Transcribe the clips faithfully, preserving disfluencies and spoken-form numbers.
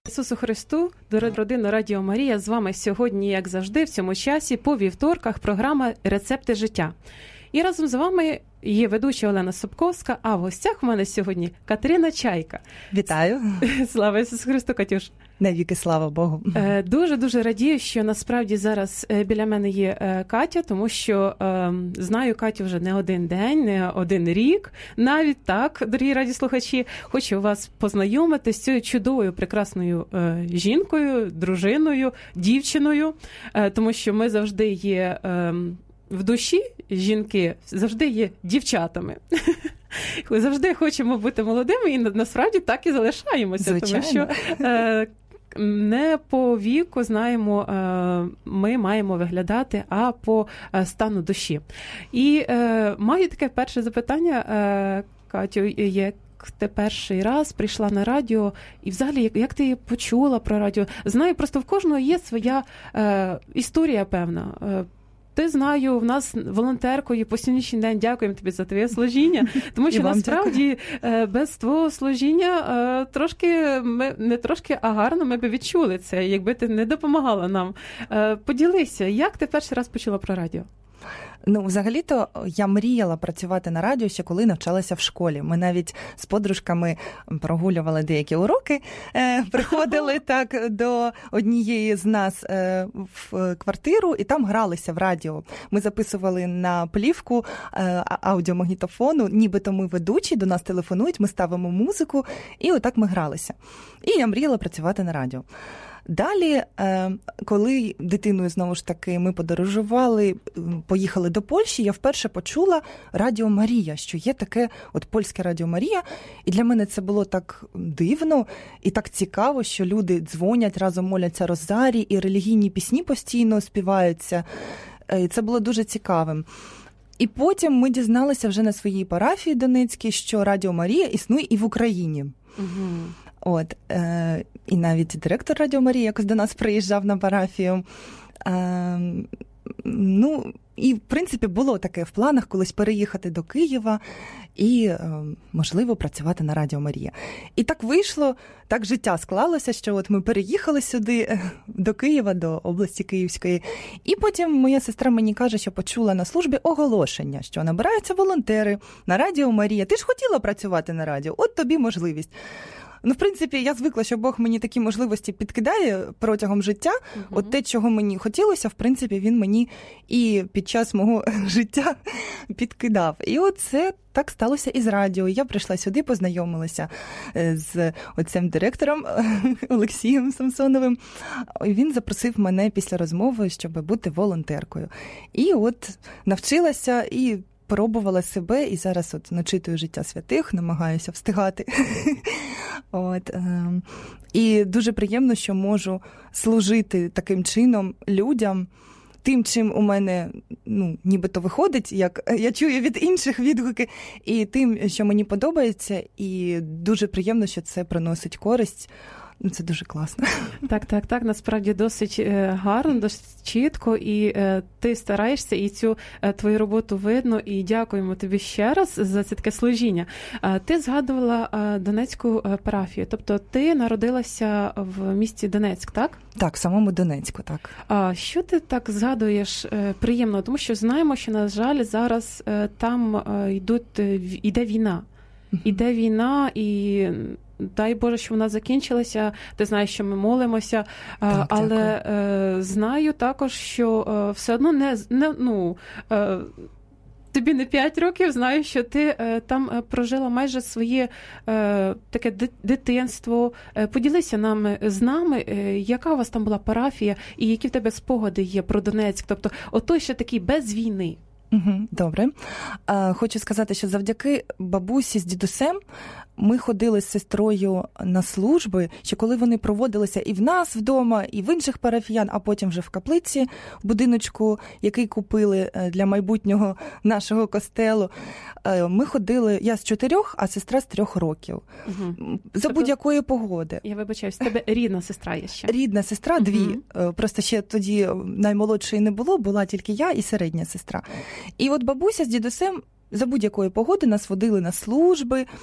Ісусу Христу, дорога родина Радіо Марія, з вами сьогодні, як завжди, в цьому часі, по вівторках, програма «Рецепти життя». І разом з вами є ведуча Олена Собковська, а в гостях у мене сьогодні Катерина Чайка. Вітаю. Слава Ісусу Христу, Катюш. Навіки, слава Богу. Дуже-дуже радію, що насправді зараз біля мене є Катя, тому що е, знаю Катю вже не один день, не один рік. Навіть так, дорогі радіослухачі, хочу вас познайомити з цією чудовою, прекрасною е, жінкою, дружиною, дівчиною, е, тому що ми завжди є... Е, в душі жінки завжди є дівчатами. Завжди хочемо бути молодими і насправді так і залишаємося. Звичайно. Тому що е, не по віку, знаємо, е, ми маємо виглядати, а по е, стану душі. І е, маю таке перше запитання, е, Катю, як ти перший раз прийшла на радіо, і взагалі, як, як ти почула про радіо? Знаю, просто в кожного є своя е, історія певна. Е, Ти, знаю, в нас волонтеркою по сьогоднішній день, дякуємо тобі за твоє служіння, тому що насправді дякую. Без твого служіння трошки, ми, не трошки, а гарно ми б відчули це, якби ти не допомагала нам. Поділися, як ти перший раз почула про радіо? Ну, взагалі-то я мріяла працювати на радіо ще коли навчалася в школі. Ми навіть з подружками прогулювали деякі уроки, е, приходили так до однієї з нас е, в квартиру і там гралися в радіо. Ми записували на плівку е, аудіомагнітофону, нібито ми ведучі, до нас телефонують, ми ставимо музику і отак ми гралися. І я мріяла працювати на радіо. Далі, коли дитиною, знову ж таки, ми подорожували, поїхали до Польщі, я вперше почула Радіо Марія, що є таке от польське Радіо Марія. І для мене це було так дивно і так цікаво, що люди дзвонять, разом моляться розарі, і релігійні пісні постійно співаються. І це було дуже цікавим. І потім ми дізналися вже на своїй парафії Донецькій, що Радіо Марія існує і в Україні. Угу. От, е, і навіть директор Радіо Марії якось до нас приїжджав на парафію. Е, ну, і, в принципі, було таке в планах колись переїхати до Києва і, е, можливо, працювати на Радіо Марія. І так вийшло, так життя склалося, що от ми переїхали сюди, до Києва, до області Київської. І потім моя сестра мені каже, що почула на службі оголошення, що набираються волонтери на Радіо Марія. Ти ж хотіла працювати на радіо, от тобі можливість. Ну, в принципі, я звикла, що Бог мені такі можливості підкидає протягом життя. Uh-huh. От те, чого мені хотілося, в принципі, він мені і під час мого життя підкидав. І от це так сталося і з радіо. Я прийшла сюди, познайомилася з оцим директором Олексієм Самсоновим. Він запросив мене після розмови, щоб бути волонтеркою. І от навчилася і пробувала себе, і зараз от начитую життя святих, намагаюся встигати. От, е, і дуже приємно, що можу служити таким чином людям, тим, чим у мене, ну, нібито виходить, як я чую від інших відгуки, і тим, що мені подобається, і дуже приємно, що це приносить користь. Ну, це дуже класно. Так, так, так, насправді досить гарно, досить чітко, і е, ти стараєшся, і цю е, твою роботу видно, і дякуємо тобі ще раз за це таке служіння. Е, ти згадувала е, Донецьку е, парафію, тобто ти народилася в місті Донецьк, так? Так, в самому Донецьку, так. А що ти так згадуєш е, приємно? Тому що знаємо, що, на жаль, зараз е, там е, йдуть, е, йде війна. Іде війна, і дай Боже, що вона закінчилася. Ти знаєш, що ми молимося, так, але е, знаю також, що е, все одно не, не ну, е, тобі не п'ять років, знаю, що ти е, там прожила майже своє е, таке дитинство. Е, поділися нам з нами, е, яка у вас там була парафія і які в тебе спогади є про Донецьк, тобто отой ще такий без війни. Добре. Хочу сказати, що завдяки бабусі з дідусем ми ходили з сестрою на служби, що коли вони проводилися і в нас вдома, і в інших парафіян, а потім вже в каплиці, в будиночку, який купили для майбутнього нашого костелу, ми ходили, я з чотирьох, а сестра з трьох років. Угу. За тобто, будь-якої погоди. Я вибачаюсь, в тебе рідна сестра є ще? Рідна сестра, угу. дві. Просто ще тоді наймолодшої не було, була тільки я і середня сестра. І от бабуся з дідусем за будь-якої погоди нас водили на служби,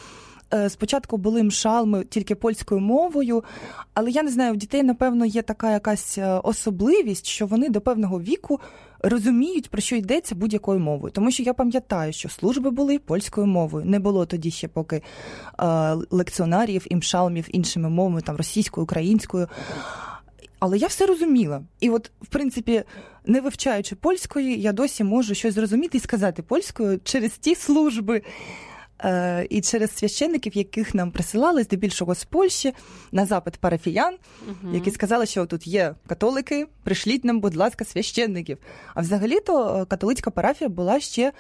спочатку були мшалми тільки польською мовою, але я не знаю, у дітей, напевно, є така якась особливість, що вони до певного віку розуміють, про що йдеться будь-якою мовою. Тому що я пам'ятаю, що служби були польською мовою. Не було тоді ще поки е, лекціонарів і мшалмів іншими мовами, там російською, українською. Але я все розуміла. І от, в принципі, не вивчаючи польської, я досі можу щось зрозуміти і сказати польською через ті служби е, і через священників, яких нам присилали, здебільшого з Польщі, на запит парафіян, угу. які сказали, що тут є католики, пришліть нам, будь ласка, священників. А взагалі-то католицька парафія була ще...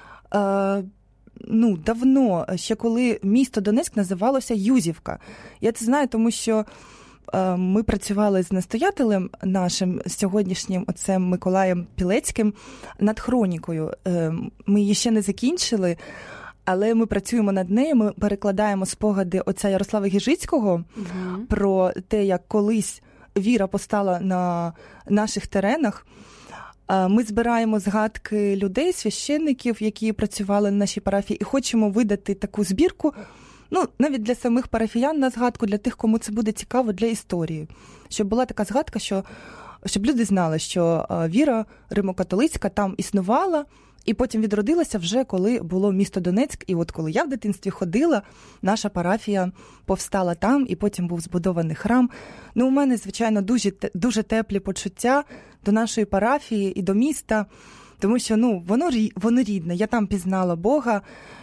Е, Ну, давно, ще коли місто Донецьк називалося Юзівка. Я це знаю, тому що е, ми працювали з настоятелем нашим сьогоднішнім отцем Миколаєм Пілецьким над хронікою. Е, ми її ще не закінчили, але ми працюємо над нею, ми перекладаємо спогади отця Ярослава Гіжицького угу. про те, як колись віра постала на наших теренах. Ми збираємо згадки людей, священників, які працювали на нашій парафії, і хочемо видати таку збірку, ну, навіть для самих парафіян на згадку, для тих, кому це буде цікаво, для історії. Щоб була така згадка, що, щоб люди знали, що віра римо-католицька там існувала, і потім відродилася вже, коли було місто Донецьк. І от коли я в дитинстві ходила, наша парафія повстала там, і потім був збудований храм. Ну, у мене, звичайно, дуже, дуже теплі почуття до нашої парафії і до міста, тому що, ну, воно, воно рідне. Я там пізнала Бога,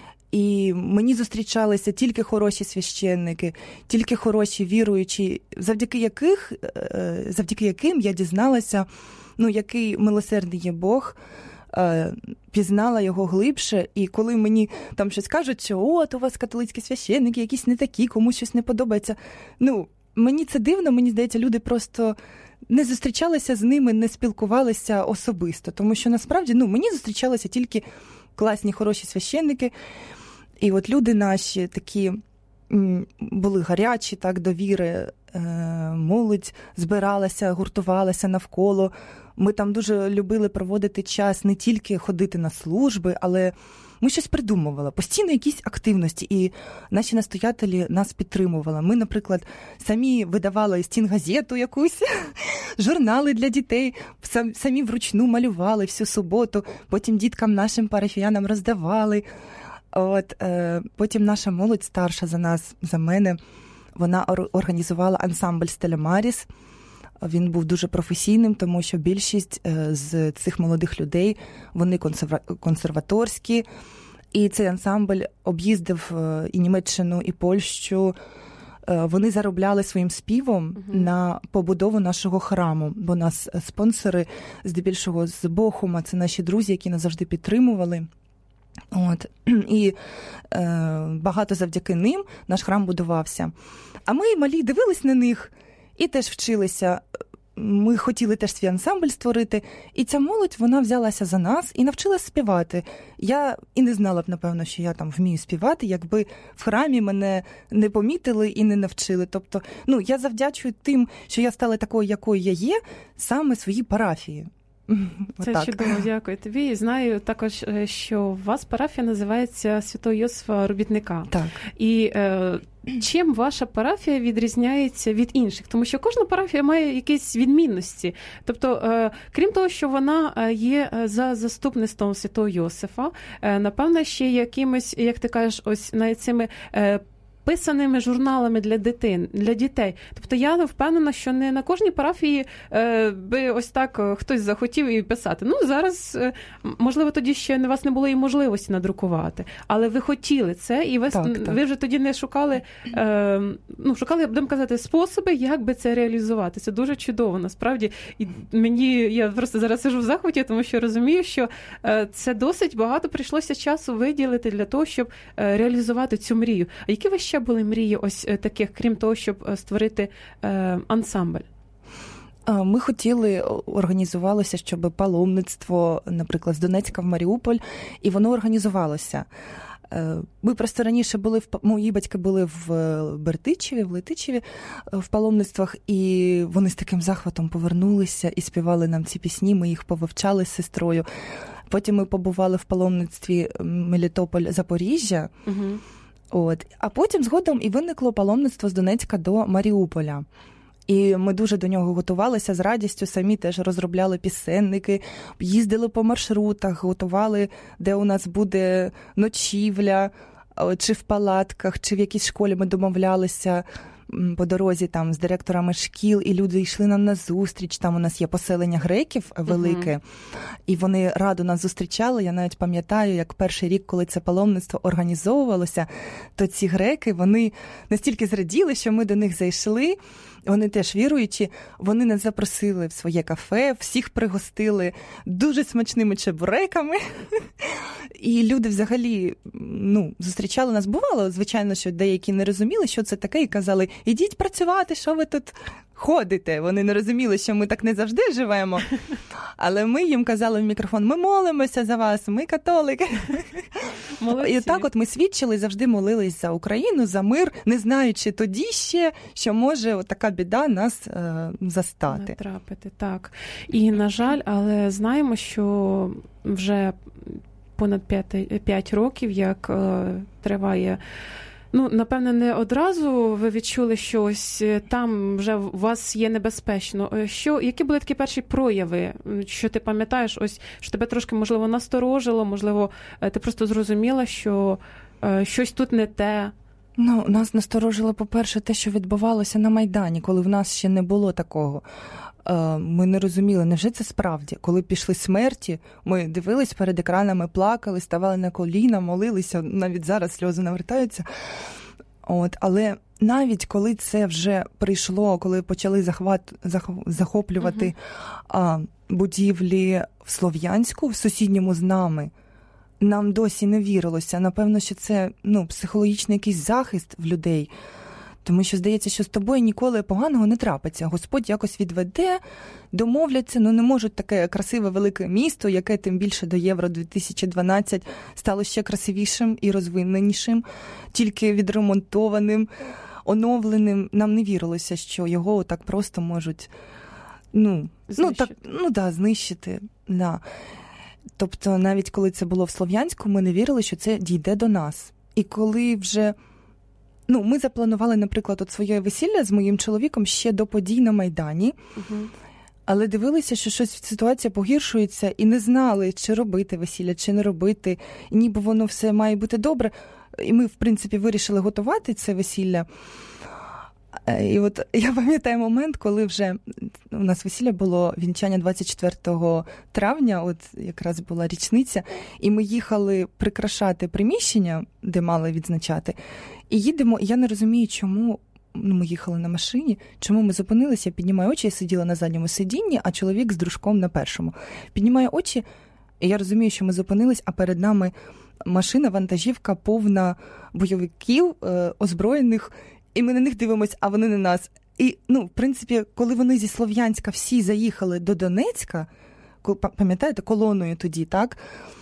і мені зустрічалися тільки хороші священники, тільки хороші віруючі, завдяки яких, завдяки яким я дізналася, ну, який милосердний є Бог, пізнала його глибше, і коли мені там щось кажуть, що от у вас католицькі священники, якісь не такі, комусь щось не подобається. Ну, мені це дивно, мені здається, люди просто не зустрічалися з ними, не спілкувалися особисто, тому що насправді, ну, мені зустрічалися тільки класні, хороші священники, і от люди наші такі були гарячі, так, до віри, молодь збиралася, гуртувалася навколо. Ми там дуже любили проводити час, не тільки ходити на служби, але ми щось придумували, постійно якісь активності, і наші настоятелі нас підтримували. Ми, наприклад, самі видавали стінгазету якусь, журнали для дітей, самі вручну малювали всю суботу, потім діткам нашим парафіянам роздавали. От, е, потім наша молодь старша за нас, за мене, вона організувала ансамбль «Стеля Маріс». Він був дуже професійним, тому що більшість з цих молодих людей, вони консерваторські. І цей ансамбль об'їздив і Німеччину, і Польщу. Вони заробляли своїм співом угу. на побудову нашого храму, бо нас спонсори, здебільшого з Бохума, це наші друзі, які нас завжди підтримували. От. І е, багато завдяки ним наш храм будувався. А ми, малі, дивились на них і теж вчилися. Ми хотіли теж свій ансамбль створити. І ця молодь, вона взялася за нас і навчилась співати. Я і не знала б, напевно, що я там вмію співати, якби в храмі мене не помітили і не навчили. Тобто, ну, я завдячую тим, що я стала такою, якою я є, саме своїй парафії. Це Отак. Чудово, дякую тобі. І знаю також, що у вас парафія називається Святого Йосифа Робітника. Так. І е, чим ваша парафія відрізняється від інших? Тому що кожна парафія має якісь відмінності. Тобто, е, крім того, що вона є за заступництвом Святого Йосифа, е, напевно, ще якимось, як ти кажеш, ось навіть цими е, писаними журналами для дитин, для дітей. Тобто я впевнена, що не на кожній парафії е, би ось так хтось захотів і писати. Ну, зараз, е, можливо, тоді ще у вас не було і можливості надрукувати, але ви хотіли це, і ви, так, так. ви вже тоді не шукали, е, ну, шукали, будемо казати, способи, як би це реалізувати. Це дуже чудово, насправді. І мені, я просто зараз сижу в захваті, тому що розумію, що е, це досить багато прийшлося часу виділити для того, щоб е, реалізувати цю мрію. А які ви ще були мрії ось таких, крім того, щоб створити е, ансамбль? Ми хотіли, організувалося, щоб паломництво, наприклад, з Донецька в Маріуполь, і воно організувалося. Ми просто раніше були, в, мої батьки були в Бердичеві, в Летичеві, в паломництвах, і вони з таким захватом повернулися і співали нам ці пісні, ми їх повивчали з сестрою. Потім ми побували в паломництві Мелітополь-Запоріжжя. Угу. От. А потім згодом і виникло паломництво з Донецька до Маріуполя. І ми дуже до нього готувалися з радістю, самі теж розробляли пісенники, їздили по маршрутах, готували, де у нас буде ночівля, чи в палатках, чи в якійсь школі ми домовлялися по дорозі там з директорами шкіл, і люди йшли нам на зустріч. Там у нас є поселення греків велике, uh-huh. і вони радо нас зустрічали. Я навіть пам'ятаю, як перший рік, коли це паломництво організовувалося, то ці греки, вони настільки зраділи, що ми до них зайшли. Вони теж віруючі, вони нас запросили в своє кафе, всіх пригостили дуже смачними чебуреками. І люди взагалі, ну, зустрічали нас. Бувало, звичайно, що деякі не розуміли, що це таке, і казали, ідіть працювати, що ви тут ходите. Вони не розуміли, що ми так не завжди живемо. Але ми їм казали в мікрофон, ми молимося за вас, ми католики. Молодці. І так от ми свідчили, завжди молились за Україну, за мир, не знаючи тоді ще, що може така біда нас е, застати. Натрапити, так. І, на жаль, але знаємо, що вже понад п'ять років, як е, триває. Ну, напевне, не одразу ви відчули, що ось там вже у вас є небезпечно. Що, які були такі перші прояви, що ти пам'ятаєш, ось, що тебе трошки, можливо, насторожило, можливо, ти просто зрозуміла, що е, щось тут не те? Ну, нас насторожило, по-перше, те, що відбувалося на Майдані, коли в нас ще не було такого. Ми не розуміли, невже це справді? Коли пішли смерті, ми дивились перед екранами, плакали, ставали на коліна, молилися, навіть зараз сльози навертаються. От, але навіть коли це вже прийшло, коли почали захват, зах, захоплювати угу. а, будівлі в Слов'янську, в сусідньому з нами, нам досі не вірилося. Напевно, що це ну, психологічний якийсь захист в людей. Тому що здається, що з тобою ніколи поганого не трапиться. Господь якось відведе, домовляться, ну не можуть таке красиве велике місто, яке тим більше до Євро дві тисячі дванадцять стало ще красивішим і розвиненішим, тільки відремонтованим, оновленим. Нам не вірилося, що його так просто можуть ну, ну, так, ну, да, знищити. Да. Тобто навіть коли це було в Слов'янську, ми не вірили, що це дійде до нас. І коли вже Ну, ми запланували, наприклад, от своє весілля з моїм чоловіком ще до подій на Майдані, угу. але дивилися, що щось ситуація погіршується і не знали, чи робити весілля, чи не робити, і ніби воно все має бути добре. І ми, в принципі, вирішили готувати це весілля. І от я пам'ятаю момент, коли вже у нас весілля було вінчання двадцять четвертого травня, от якраз була річниця, і ми їхали прикрашати приміщення, де мали відзначати, і їдемо, і я не розумію, чому ну, ми їхали на машині, чому ми зупинилися, я піднімаю очі, я сиділа на задньому сидінні, а чоловік з дружком на першому. Піднімаю очі, і я розумію, що ми зупинились, а перед нами машина, вантажівка повна бойовиків, е, озброєних, і ми на них дивимося, а вони на нас. І, ну, в принципі, коли вони зі Слов'янська всі заїхали до Донецька, пам'ятаєте, колоною тоді, так?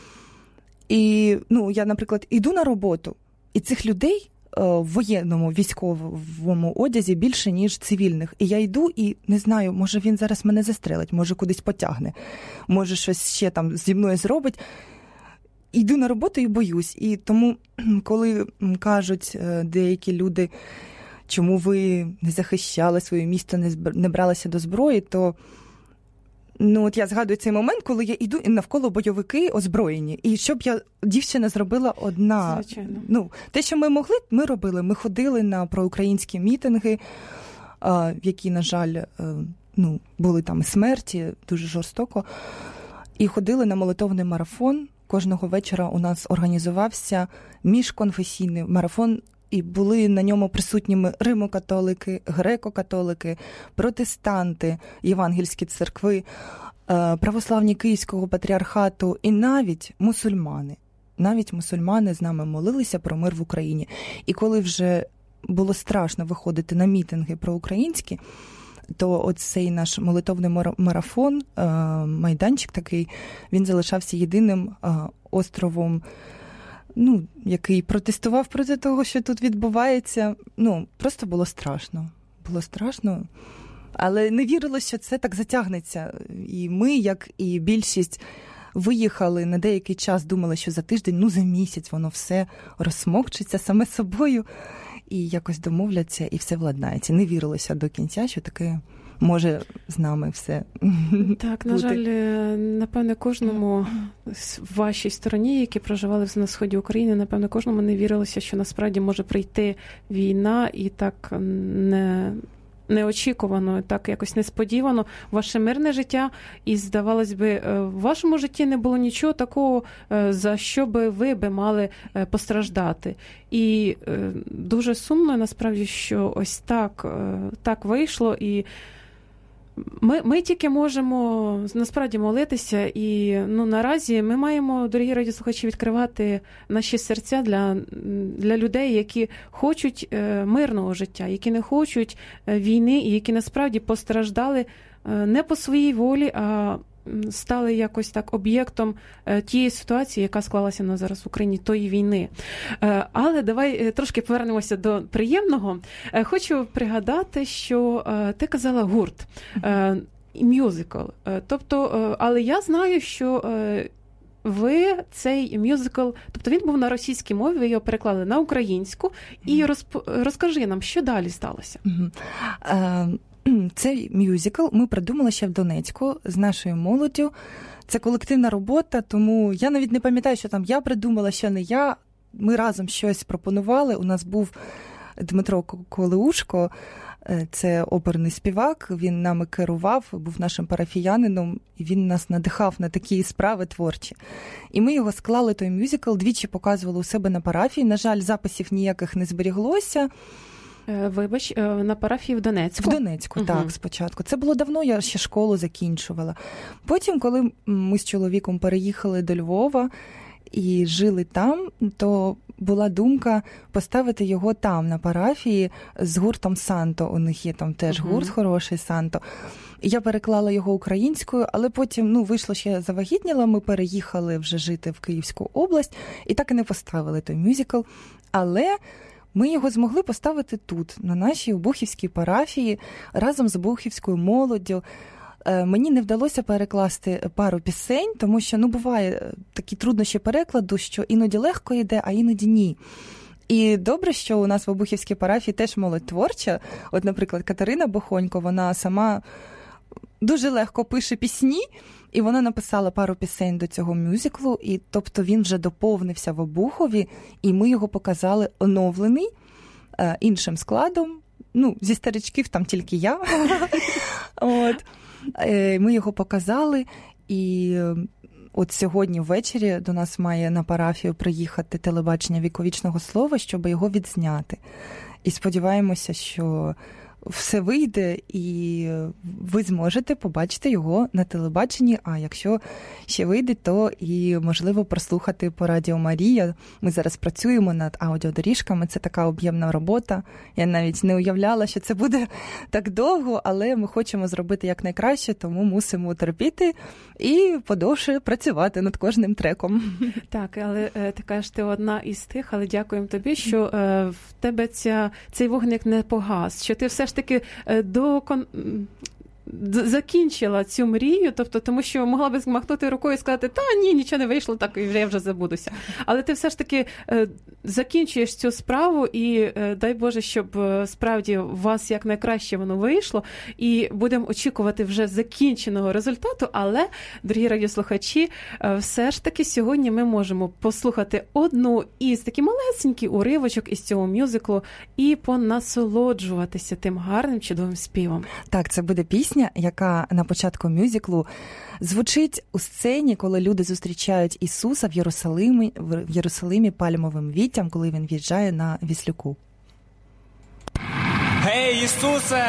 І, ну, я, наприклад, іду на роботу, і цих людей в воєнному, військовому одязі більше, ніж цивільних. І я йду і не знаю, може він зараз мене застрелить, може кудись потягне, може щось ще там зі мною зробить. Йду на роботу і боюсь. І тому, коли кажуть деякі люди, чому ви не захищали своє місто, не бралися до зброї, то ну, от я згадую цей момент, коли я йду і навколо бойовики озброєні. І що б я, дівчина, зробила одна. Звичайно. Ну, те, що ми могли, ми робили. Ми ходили на проукраїнські мітинги, в які, на жаль, ну, були там смерті, дуже жорстоко. І ходили на молитовний марафон. Кожного вечора у нас організувався міжконфесійний марафон, і були на ньому присутніми римо-католики, греко-католики, протестанти, євангельські церкви, православні Київського патріархату і навіть мусульмани. Навіть мусульмани з нами молилися про мир в Україні. І коли вже було страшно виходити на мітинги проукраїнські, то оцей наш молитовний марафон, майданчик такий, він залишався єдиним островом, ну, який протестував проти того, що тут відбувається. Ну, просто було страшно. Було страшно. Але не вірилося, що це так затягнеться. І ми, як і більшість виїхали на деякий час, думали, що за тиждень, ну за місяць воно все розсмокчиться саме собою і якось домовляться, і все владнається. Не вірилося до кінця, що таке може з нами все Так, на жаль, напевне, кожному в вашій стороні, які проживали на сході України, напевне, кожному не вірилося, що насправді може прийти війна і так не... неочікувано, так якось несподівано ваше мирне життя, і, здавалось би, в вашому житті не було нічого такого, за що би ви би мали постраждати. І дуже сумно, насправді, що ось так, так вийшло, і Ми, ми тільки можемо насправді молитися, і ну, наразі ми маємо, дорогі радіослухачі, відкривати наші серця для, для людей, які хочуть мирного життя, які не хочуть війни і які насправді постраждали не по своїй волі, а стали якось так об'єктом тієї ситуації, яка склалася на зараз в Україні, тої війни. Але давай трошки повернемося до приємного. Хочу пригадати, що ти казала гурт, мюзикл. Тобто, але я знаю, що ви цей мюзикл, тобто він був на російській мові, ви його переклали на українську, і розп... розкажи нам, що далі сталося? Цей мюзикл ми придумали ще в Донецьку з нашою молоддю. Це колективна робота, тому я навіть не пам'ятаю, що там я придумала, що не я. Ми разом щось пропонували. У нас був Дмитро Колеушко, це оперний співак, він нами керував, був нашим парафіянином, і він нас надихав на такі справи творчі. І ми його склали, той мюзикл, двічі показували у себе на парафії. На жаль, записів ніяких не зберіглося. Вибач, на парафії в Донецьку? В Донецьку, угу. Так, спочатку. Це було давно, я ще школу закінчувала. Потім, коли ми з чоловіком переїхали до Львова і жили там, то була думка поставити його там, на парафії, з гуртом «Санто». У них є там теж угу. гурт хороший «Санто». І я переклала його українською, але потім, ну, вийшло, що я завагітніла, ми переїхали вже жити в Київську область, і так і не поставили той мюзикл. Але ми його змогли поставити тут, на нашій Обухівській парафії, разом з обухівською молоддю. Мені не вдалося перекласти пару пісень, тому що, ну, буває такі труднощі перекладу, що іноді легко йде, а іноді ні. І добре, що у нас в Обухівській парафії теж молодь творча. От, наприклад, Катерина Бохонько, вона сама дуже легко пише пісні, і вона написала пару пісень до цього мюзиклу, і тобто він вже доповнився в Обухові, і ми його показали оновлений е, іншим складом. Ну, зі старичків там тільки я. От. Е, ми його показали, і от сьогодні ввечері до нас має на парафію приїхати телебачення «Віковічного слова», щоб його відзняти. І сподіваємося, що все вийде, і ви зможете побачити його на телебаченні, а якщо ще вийде, то і, можливо, прослухати по Радіо Марія. Ми зараз працюємо над аудіодоріжками, це така об'ємна робота. Я навіть не уявляла, що це буде так довго, але ми хочемо зробити якнайкраще, тому мусимо терпіти і подовше працювати над кожним треком. Так, але ти кажеш, ти одна із тих, але дякуємо тобі, що в тебе ця, цей вогник не погас, що ти все ж таки до закінчила цю мрію, тобто, тому що могла би змахнути рукою і сказати, та ні, нічого не вийшло, так і я вже забудуся. Але ти все ж таки е, закінчуєш цю справу, і е, дай Боже, щоб е, справді у вас якнайкраще воно вийшло, і будемо очікувати вже закінченого результату, але, дорогі радіослухачі, е, все ж таки сьогодні ми можемо послухати одну із таких малесенький уривочок із цього мюзиклу і понасолоджуватися тим гарним, чудовим співом. Так, це буде пісня, яка на початку мюзиклу звучить у сцені, коли люди зустрічають Ісуса в Єрусалимі, в Єрусалимі пальмовим віттям, коли він в'їжджає на Віслюку. Гей, Ісусе!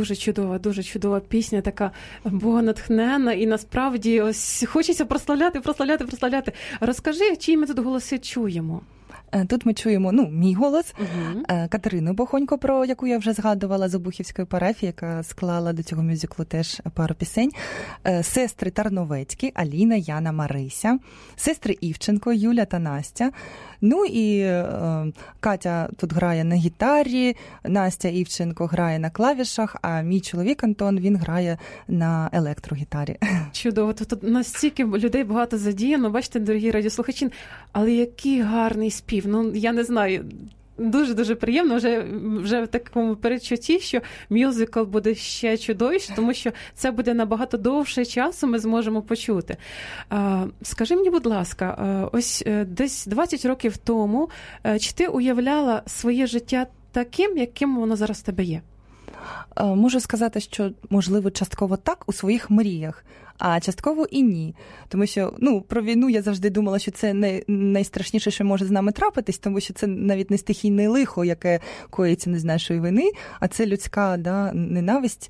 дуже чудова, дуже чудова пісня, така богонатхненна, і насправді ось хочеться прославляти, прославляти, прославляти. Розкажи, чиї ми тут голоси чуємо? Тут ми чуємо, ну, мій голос, uh-huh. Катерину Бохонько, про яку я вже згадувала, з Обухівської парафії, яка склала до цього мюзиклу теж пару пісень. Сестри Тарновецькі, Аліна, Яна, Марися, сестри Івченко, Юля та Настя. Ну і е, Катя тут грає на гітарі, Настя Івченко грає на клавішах, а мій чоловік Антон, він грає на електрогітарі. Чудово, тут настільки людей багато задіяно, бачите, дорогі радіослухачі, але який гарний спів, ну я не знаю, дуже-дуже приємно вже, вже в такому передчутті, що мюзикл буде ще чудовіше, тому що це буде набагато довше часу, ми зможемо почути. А, скажи мені, будь ласка, ось десь двадцять років тому, чи ти уявляла своє життя таким, яким воно зараз в тебе є? Можу сказати, що, можливо, частково так у своїх мріях, а частково і ні. Тому що, ну, про війну я завжди думала, що це не найстрашніше, що може з нами трапитись, тому що це навіть не стихійне лихо, яке коїться не з нашої вини, а це людська, да, ненависть.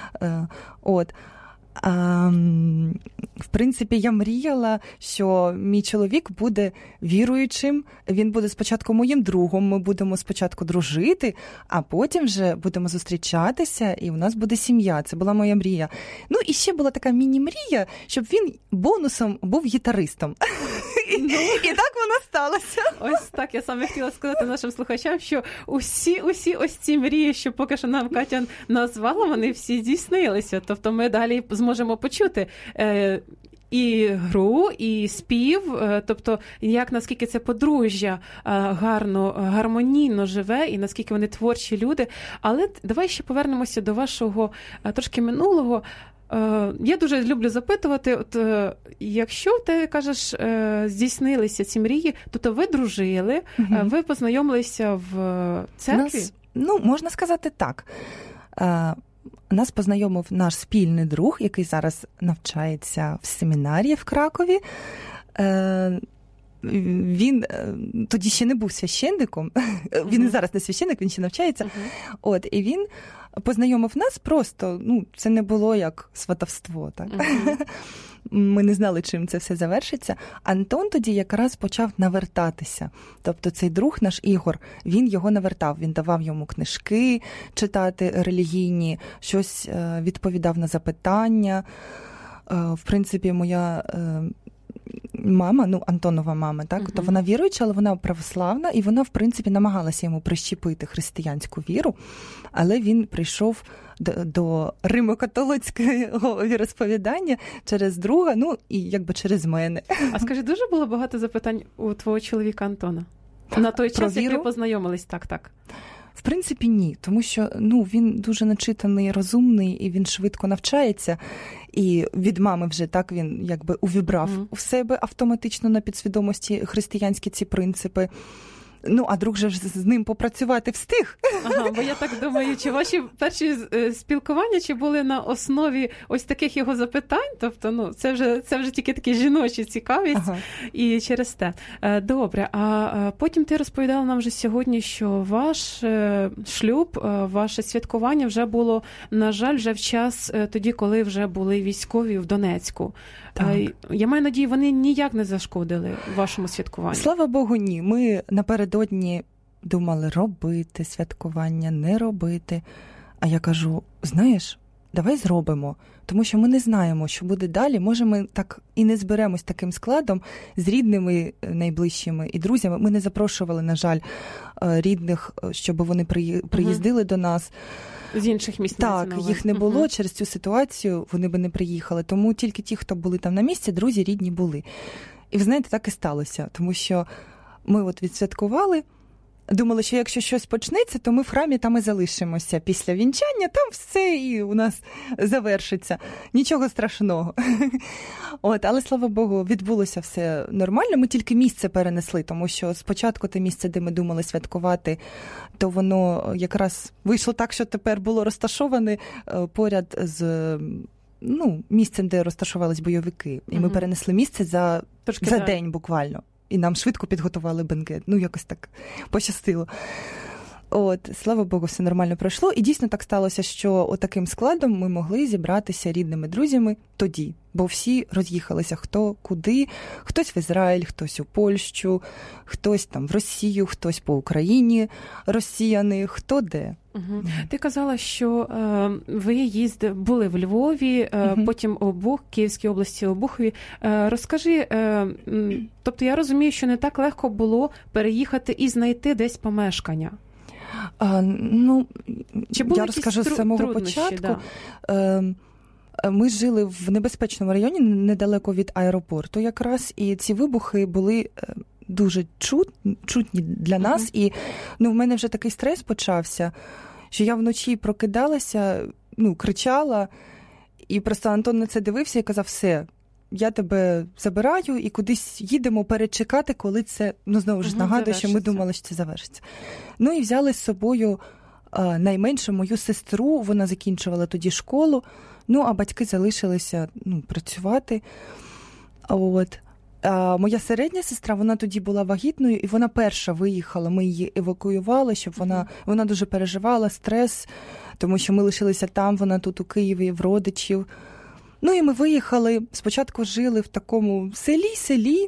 От. А, в принципі, я мріяла, що мій чоловік буде віруючим, він буде спочатку моїм другом, ми будемо спочатку дружити, а потім вже будемо зустрічатися, і у нас буде сім'я. Це була моя мрія. Ну, і ще була така міні-мрія, щоб він бонусом був гітаристом. Ну, і так воно сталося. Ось так, я саме хотіла сказати нашим слухачам, що усі, усі ось ці мрії, що поки що нам Катя назвала, вони всі здійснилися. Тобто ми далі зможемо почути е, і гру, і спів, е, тобто як наскільки це подружжя е, гарно, гармонійно живе, і наскільки вони творчі люди. Але давай ще повернемося до вашого е, трошки минулого. Я дуже люблю запитувати, от якщо ти кажеш, здійснилися ці мрії, то, то ви дружили, угу. ви познайомилися в церкві? Нас, ну, можна сказати так. Нас познайомив наш спільний друг, який зараз навчається в семінарії в Кракові. Він тоді ще не був священником, uh-huh. він і зараз не священник, він ще навчається. Uh-huh. От, і він познайомив нас просто, ну, це не було як сватовство, так? Uh-huh. Ми не знали, чим це все завершиться. Антон тоді якраз почав навертатися. Тобто цей друг наш Ігор, він його навертав, він давав йому книжки читати релігійні, щось відповідав на запитання. В принципі, моя мама, ну, Антонова мама, так, uh-huh. то вона віруюча, але вона православна, і вона, в принципі, намагалася йому прищепити християнську віру, але він прийшов до, до римо-католицького віросповідання через друга, ну, і якби через мене. А скажи, дуже було багато запитань у твого чоловіка Антона? На той час, як ви познайомились, так, так. В принципі, ні, тому що, ну, він дуже начитаний, розумний, і він швидко навчається, і від мами вже так він якби увібрав mm. в себе автоматично на підсвідомості християнські ці принципи. Ну, а друг же з ним попрацювати встиг. Ага, бо я так думаю, чи ваші перші спілкування, чи були на основі ось таких його запитань? Тобто, ну, це вже, це вже тільки такі жіночі цікавість, ага. і через те. Добре, а потім ти розповідала нам вже сьогодні, що ваш шлюб, ваше святкування вже було, на жаль, вже в час тоді, коли вже були військові в Донецьку. Так. Я маю надію, вони ніяк не зашкодили вашому святкуванню? Слава Богу, ні. Ми напередодні думали робити святкування, не робити. А я кажу, знаєш, давай зробимо, тому що ми не знаємо, що буде далі. Може, ми так і не зберемось таким складом з рідними найближчими і друзями. Ми не запрошували, на жаль, рідних, щоб вони приїздили угу. до нас. З інших місць. Так, їх не було, uh-huh. через цю ситуацію вони би не приїхали. Тому тільки ті, хто були там на місці, друзі, рідні були. І ви знаєте, так і сталося. Тому що ми от відсвяткували, думали, що якщо щось почнеться, то ми в храмі там і залишимося. Після вінчання там все і у нас завершиться. Нічого страшного. От, але, слава Богу, відбулося все нормально. Ми тільки місце перенесли, тому що спочатку те місце, де ми думали святкувати, то воно якраз вийшло так, що тепер було розташоване поряд з, ну, місцем, де розташувались бойовики. І ми угу. перенесли місце за, за день буквально. І нам швидко підготували бенкет. Ну, якось так пощастило. От, слава Богу, все нормально пройшло. І дійсно так сталося, що отаким складом ми могли зібратися рідними друзями тоді. Бо всі роз'їхалися хто куди. Хтось в Ізраїль, хтось у Польщу, хтось там в Росію, хтось по Україні, росіяни, хто де. Угу. Ти казала, що е, ви їздили, були в Львові, е, угу. потім у Бух, Київській області, у Бухові. Е, розкажи, е, тобто я розумію, що не так легко було переїхати і знайти десь помешкання. А, ну, Чи були я розкажу тру- з самого початку. Да. Е, Ми жили в небезпечному районі, недалеко від аеропорту якраз, і ці вибухи були дуже чут, чутні для нас. Uh-huh. І ну, в мене вже такий стрес почався, що я вночі прокидалася, ну, кричала, і просто Антон на це дивився і казав, все, я тебе забираю і кудись їдемо перечекати, коли це, ну, знову ж uh-huh, нагадую, що ми думали, що це завершиться. Ну, і взяли з собою а, найменшу мою сестру, вона закінчувала тоді школу, ну, а батьки залишилися, ну, працювати. От. А моя середня сестра, вона тоді була вагітною, і вона перша виїхала. Ми її евакуювали, щоб вона, вона дуже переживала, стрес, тому що ми лишилися там, вона тут у Києві, в родичів. Ну, і ми виїхали, спочатку жили в такому селі-селі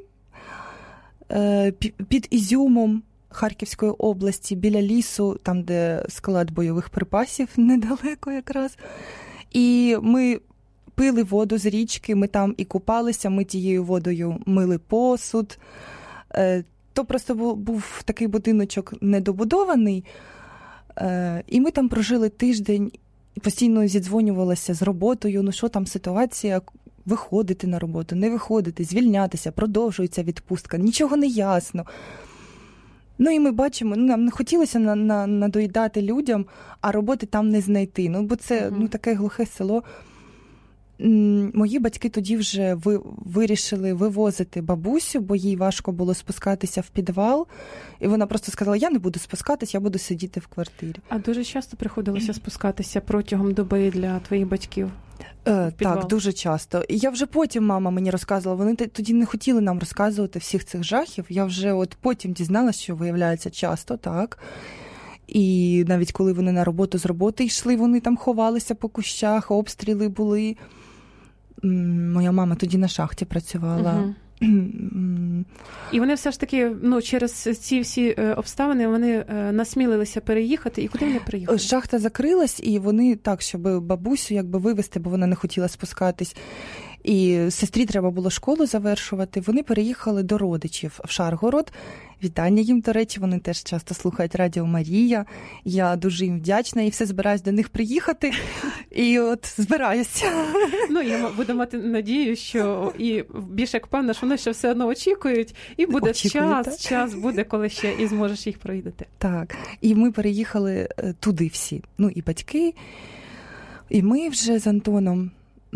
під Ізюмом Харківської області, біля лісу, там, де склад бойових припасів, недалеко якраз. І ми пили воду з річки, ми там і купалися, ми тією водою мили посуд. То просто був, був такий будиночок недобудований, і ми там прожили тиждень, постійно зідзвонювалися з роботою, ну що там ситуація, виходити на роботу, не виходити, звільнятися, продовжується відпустка, нічого не ясно. Ну і ми бачимо, ну, нам не хотілося на, на, надоїдати людям, а роботи там не знайти. Ну, бо це uh-huh. ну, таке глухе село. Мої батьки тоді вже ви, вирішили вивозити бабусю, бо їй важко було спускатися в підвал. І вона просто сказала, я не буду спускатись, я буду сидіти в квартирі. А дуже часто приходилося спускатися протягом доби для твоїх батьків? Е, так, дуже часто. І я вже потім, мама мені розказувала, вони тоді не хотіли нам розказувати всіх цих жахів. Я вже от потім дізналася, що виявляється часто, так. І навіть коли вони на роботу з роботи йшли, вони там ховалися по кущах, обстріли були. Моя мама тоді на шахті працювала. Угу. І вони все ж таки, ну, через ці всі обставини вони насмілилися переїхати. І куди вони приїхали? Шахта закрилась, і вони так, щоб бабусю якби вивезти, бо вона не хотіла спускатись. І сестрі треба було школу завершувати. Вони переїхали до родичів в Шаргород. Вітання їм, до речі, вони теж часто слухають Радіо Марія. Я дуже їм вдячна і все збираюсь до них приїхати. І от збираюся. Ну, я буду мати надію, що і більше як певна, що вони ще все одно очікують. І буде очікують, час, так? час буде, коли ще і зможеш їх провідати. Так. І ми переїхали туди всі. Ну, і батьки, і ми вже з Антоном.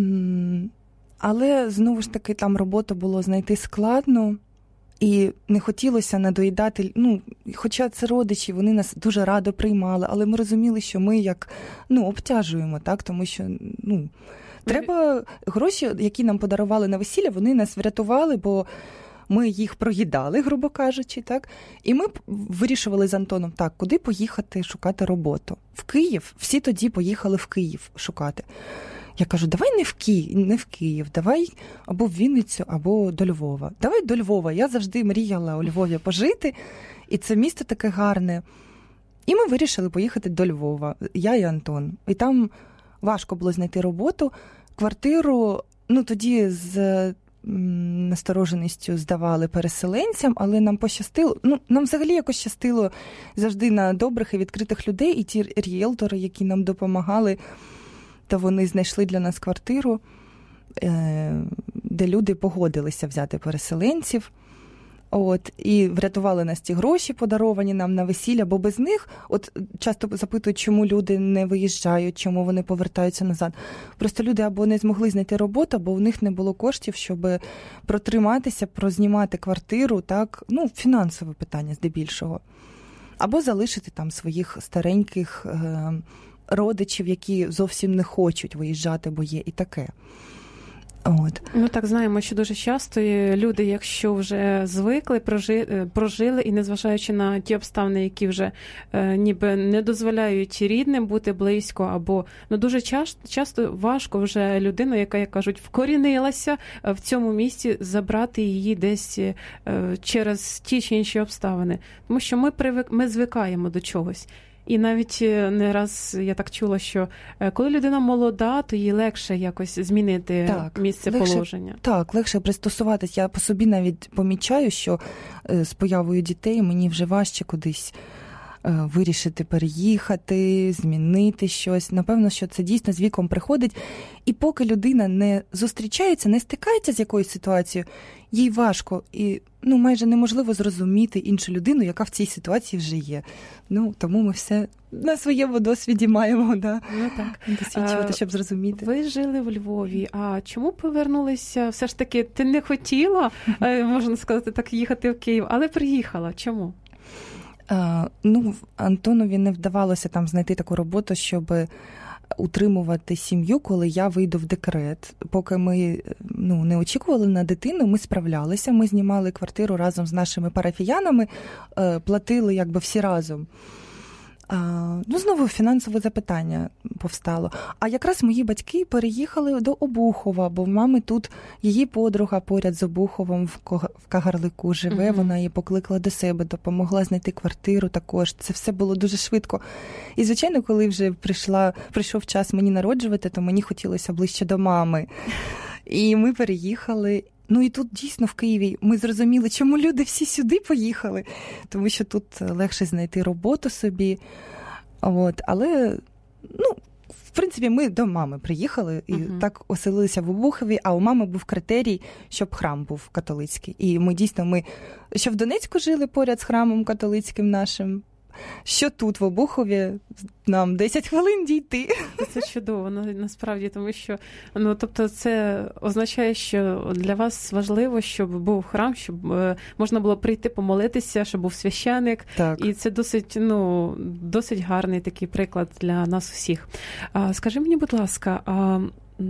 Але, знову ж таки, там роботу було знайти складно, і не хотілося надоїдати, ну, хоча це родичі, вони нас дуже радо приймали, але ми розуміли, що ми як, ну, обтяжуємо, так, тому що, ну, треба, гроші, які нам подарували на весілля, вони нас врятували, бо ми їх проїдали, грубо кажучи, так, і ми вирішували з Антоном, так, куди поїхати шукати роботу? В Київ, всі тоді поїхали в Київ шукати. Я кажу, давай не в Київ, не в Київ, давай або в Вінницю, або до Львова. Давай до Львова. Я завжди мріяла у Львові пожити, і це місто таке гарне. І ми вирішили поїхати до Львова, я і Антон. І там важко було знайти роботу, квартиру, ну тоді з м, настороженістю здавали переселенцям, але нам пощастило, ну нам взагалі якось щастило завжди на добрих і відкритих людей, і ті ріелтори, які нам допомагали, то вони знайшли для нас квартиру, де люди погодилися взяти переселенців. От, і врятували нас ті гроші, подаровані нам на весілля, бо без них, от часто запитують, чому люди не виїжджають, чому вони повертаються назад. Просто люди або не змогли знайти роботу, або в них не було коштів, щоб протриматися, прознімати квартиру, так, ну, фінансове питання здебільшого. Або залишити там своїх стареньких родичів, які зовсім не хочуть виїжджати, бо є і таке. От. Ну так, знаємо, що дуже часто люди, якщо вже звикли, прожили, прожили і незважаючи на ті обставини, які вже е, ніби не дозволяють рідним бути близько, або ну дуже часто, часто важко вже людину, яка, як кажуть, вкорінилася в цьому місці, забрати її десь е, через ті чи інші обставини. Тому що ми, привик, ми звикаємо до чогось. І навіть не раз я так чула, що коли людина молода, то їй легше якось змінити так, місце легше, положення. Так, легше пристосуватись. Я по собі навіть помічаю, що з появою дітей мені вже важче кудись вирішити переїхати, змінити щось. Напевно, що це дійсно з віком приходить. І поки людина не зустрічається, не стикається з якоюсь ситуацією, їй важко і ну, майже неможливо зрозуміти іншу людину, яка в цій ситуації вже є. Ну, тому ми все на своєму досвіді маємо, да, ну, так. досвідчувати, щоб зрозуміти. Ви жили в Львові, а чому повернулися? Все ж таки, ти не хотіла, можна сказати так, їхати в Київ, але приїхала. Чому? А, ну, Антонові не вдавалося там знайти таку роботу, щоб утримувати сім'ю, коли я вийду в декрет. Поки ми ну, не очікували на дитину, ми справлялися, ми знімали квартиру разом з нашими парафіянами, платили якби всі разом. А, ну, знову фінансове запитання повстало. А якраз мої батьки переїхали до Обухова, бо в мами тут її подруга поряд з Обуховом в Кагарлику живе, mm-hmm. вона її покликала до себе, допомогла знайти квартиру також. Це все було дуже швидко. І, звичайно, коли вже прийшла, прийшов час мені народжувати, то мені хотілося ближче до мами. І ми переїхали. Ну і тут дійсно в Києві ми зрозуміли, чому люди всі сюди поїхали, тому що тут легше знайти роботу собі. От, але, ну, в принципі, ми до мами приїхали і uh-huh. так оселилися в Обухові, а у мами був критерій, щоб храм був католицький. І ми дійсно, ми, що в Донецьку жили поряд з храмом католицьким нашим, що тут, в Обухові, нам десять хвилин дійти. Це чудово, насправді, тому що, ну, тобто це означає, що для вас важливо, щоб був храм, щоб можна було прийти помолитися, щоб був священик. Так. І це досить, ну, досить гарний такий приклад для нас усіх. А, скажи мені, будь ласка, а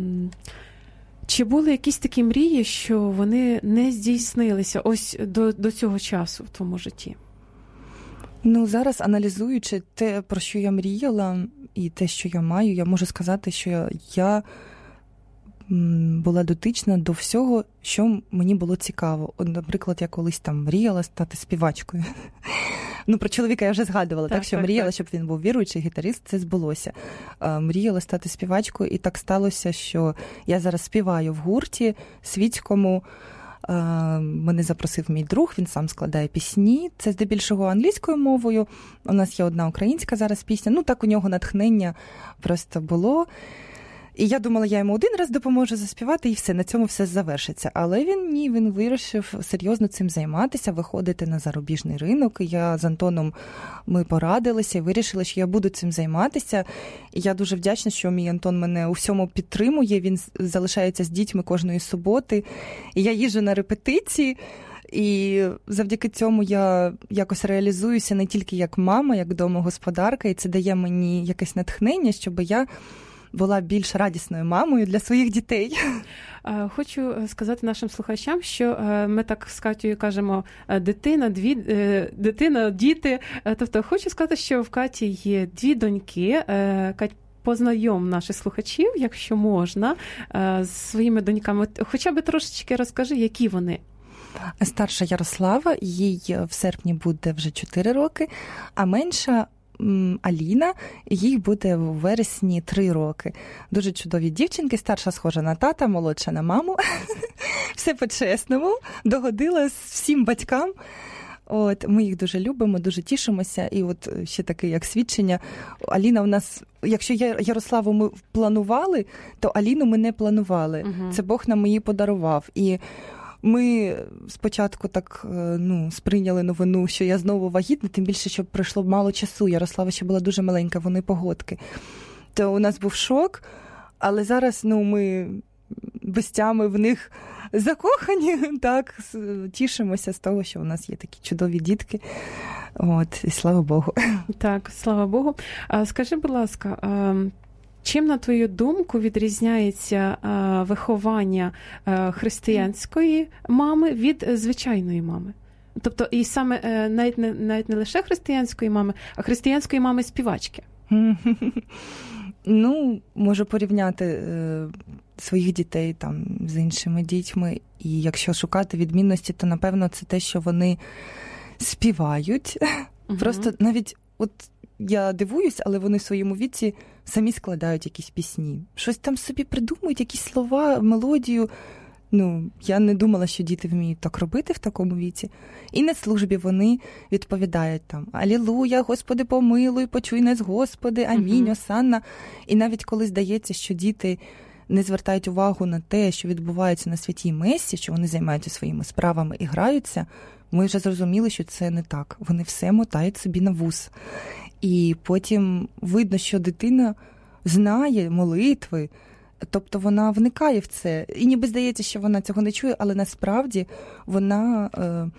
чи були якісь такі мрії, що вони не здійснилися ось до, до цього часу в твоєму житті? Ну, зараз, аналізуючи те, про що я мріяла, і те, що я маю, я можу сказати, що я була дотична до всього, що мені було цікаво. От, наприклад, я колись там мріяла стати співачкою. Ну, про чоловіка я вже згадувала, так, так що так, мріяла, так. щоб він був віруючий гітарист, це збулося. Мріяла стати співачкою, і так сталося, що я зараз співаю в гурті світському. Мене запросив мій друг, він сам складає пісні. Це здебільшого англійською мовою. У нас є одна українська зараз пісня. Ну, так у нього натхнення просто було. І я думала, я йому один раз допоможу заспівати, і все, на цьому все завершиться. Але він ні, він вирішив серйозно цим займатися, виходити на зарубіжний ринок. І я з Антоном, ми порадилися і вирішили, що я буду цим займатися. І я дуже вдячна, що мій Антон мене у всьому підтримує, він залишається з дітьми кожної суботи. І я їжджу на репетиції. І завдяки цьому я якось реалізуюся не тільки як мама, як домогосподарка, і це дає мені якесь натхнення, щоб я була більш радісною мамою для своїх дітей. Хочу сказати нашим слухачам, що ми так з Катєю кажемо дитина, дві, дитина, діти. Тобто хочу сказати, що в Каті є дві доньки. Кать, познайом наших слухачів, якщо можна, з своїми доньками. Хоча б трошечки розкажи, які вони. Старша Ярослава, їй в серпні буде вже чотири роки, а менша Аліна, їй буде в вересні три роки. Дуже чудові дівчинки, старша схожа на тата, молодша на маму. Все по-чесному, догодила всім батькам. От, ми їх дуже любимо, дуже тішимося. І от ще таке, як свідчення, Аліна у нас, якщо Ярославу ми планували, то Аліну ми не планували. Угу. Це Бог нам її подарував. І ми спочатку так, ну, сприйняли новину, що я знову вагітна, тим більше, що пройшло мало часу. Ярослава ще була дуже маленька, вони погодки. То у нас був шок, але зараз, ну, ми без тями в них закохані, так, тішимося з того, що у нас є такі чудові дітки. От, і слава Богу. Так, слава Богу. А скажи, будь ласка, чим, на твою думку, відрізняється виховання християнської мами від звичайної мами? Тобто, і саме навіть не, навіть не лише християнської мами, а християнської мами-співачки. Ну, можу порівняти е, своїх дітей там з іншими дітьми. І якщо шукати відмінності, то, напевно, це те, що вони співають. Uh-huh. Просто навіть, от я дивуюсь, але вони в своєму віці самі складають якісь пісні. Щось там собі придумують, якісь слова, мелодію. Ну, я не думала, що діти вміють так робити в такому віці. І на службі вони відповідають там «Алілуя, Господи, помилуй, почуй нас, Господи, амінь, uh-huh. осанна». І навіть коли здається, що діти не звертають увагу на те, що відбувається на святій Месі, що вони займаються своїми справами і граються, ми вже зрозуміли, що це не так. Вони все мотають собі на вус. І потім видно, що дитина знає молитви, тобто вона вникає в це. І ніби здається, що вона цього не чує, але насправді вона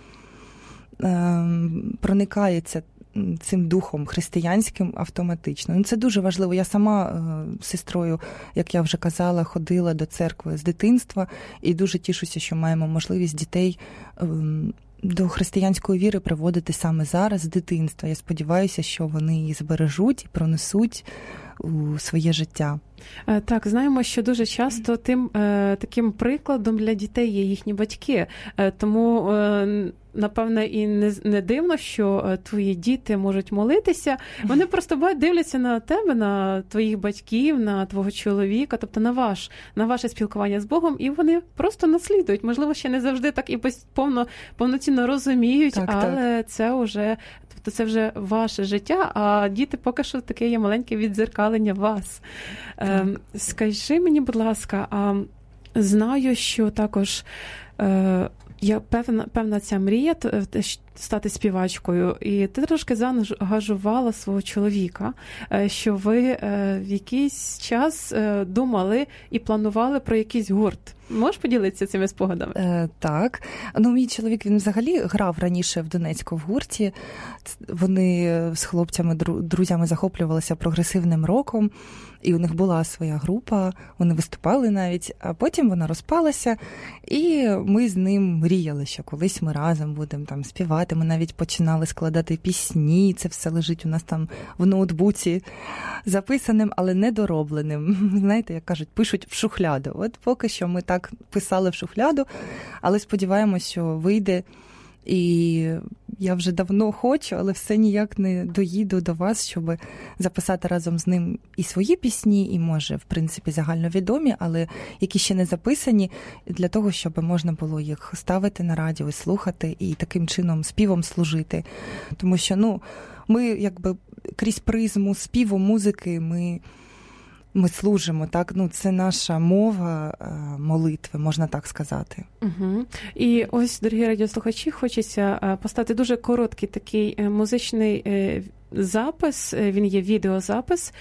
е, е, проникається цим духом християнським автоматично. Ну, це дуже важливо. Я сама е, з сестрою, як я вже казала, ходила до церкви з дитинства і дуже тішуся, що маємо можливість дітей е, до християнської віри приводити саме зараз з дитинства. Я сподіваюся, що вони її збережуть і пронесуть у своє життя. Так, знаємо, що дуже часто тим е, таким прикладом для дітей є їхні батьки. Е, тому, е, напевне, і не, не дивно, що е, твої діти можуть молитися. Вони просто дивляться на тебе, на твоїх батьків, на твого чоловіка, тобто на ваш, на ваше спілкування з Богом, і вони просто наслідують. Можливо, ще не завжди так і повно, повноцінно розуміють, так, але так. це вже... Тобто це вже ваше життя, а діти поки що таке є маленьке віддзеркалення вас. Е, скажи мені, будь ласка, а знаю, що також е, є певна, певна ця мрія стати співачкою, і ти трошки заангажувала свого чоловіка, що ви в якийсь час думали і планували про якийсь гурт. Можеш поділитися цими спогадами? Е, так. Ну, мій чоловік, він взагалі грав раніше в Донецьку в гурті. Вони з хлопцями, друзями захоплювалися прогресивним роком, і у них була своя група, вони виступали навіть, а потім вона розпалася, і ми з ним мріяли, що колись ми разом будемо там співати. Ми навіть починали складати пісні, це все лежить у нас там в ноутбуці записаним, але недоробленим. Знаєте, як кажуть, пишуть в шухляду. От поки що ми так писали в шухляду, але сподіваємось, що вийде. І я вже давно хочу, але все ніяк не доїду до вас, щоб записати разом з ним і свої пісні, і, може, в принципі, загальновідомі, але які ще не записані, для того, щоб можна було їх ставити на радіо і слухати, і таким чином співом служити. Тому що, ну, ми, якби, крізь призму співу, музики, ми... Ми служимо, так? Ну, це наша мова молитви, можна так сказати. Угу. І ось, дорогі радіослухачі, хочеться поставити дуже короткий такий музичний запис, він є відеозапис.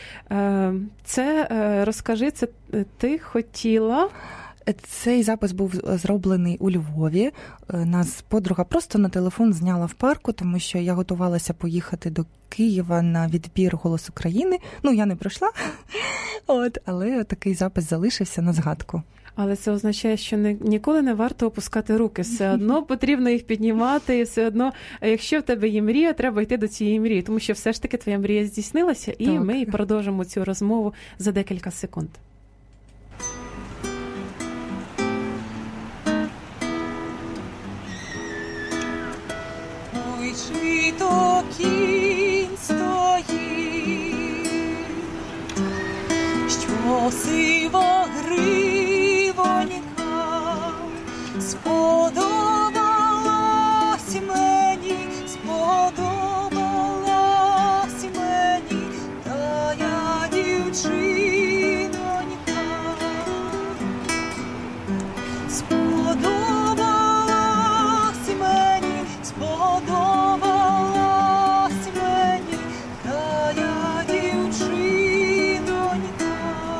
Це, розкажи, це ти хотіла... Цей запис був зроблений у Львові. Нас подруга просто на телефон зняла в парку, тому що я готувалася поїхати до Києва на відбір «Голос України». Ну, я не пройшла, от, але такий запис залишився на згадку. Але це означає, що не, ніколи не варто опускати руки. Все одно потрібно їх піднімати, і все одно, якщо в тебе є мрія, треба йти до цієї мрії, тому що все ж таки твоя мрія здійснилася, і так. Ми продовжимо цю розмову за декілька секунд. Чи то кінь стоїть, що сива гривонька, сподобалась мені, сподобалась мені, та я дівчинонька, сподобалась мені, сподобалась.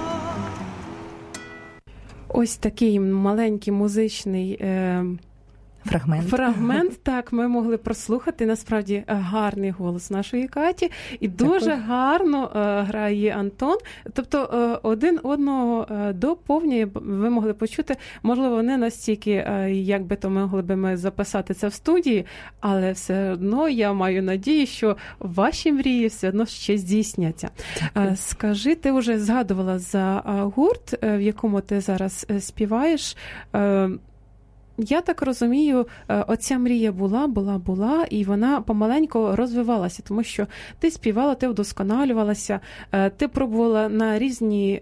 Ось такий маленький музичний е, Фрагмент. Фрагмент, так, ми могли прослухати. Насправді гарний голос нашої Каті. І дуже Дякую. гарно е, грає Антон. Тобто е, один одного е, доповнює, ви могли почути. Можливо, не настільки, е, як би то могли би ми записати це в студії, але все одно я маю надію, що ваші мрії все одно ще здійсняться. Е, скажи, ти вже згадувала за гурт, в якому ти зараз співаєш. Е, Я так розумію, оця мрія була, була, була, і вона помаленьку розвивалася, тому що ти співала, ти вдосконалювалася, ти пробувала на різні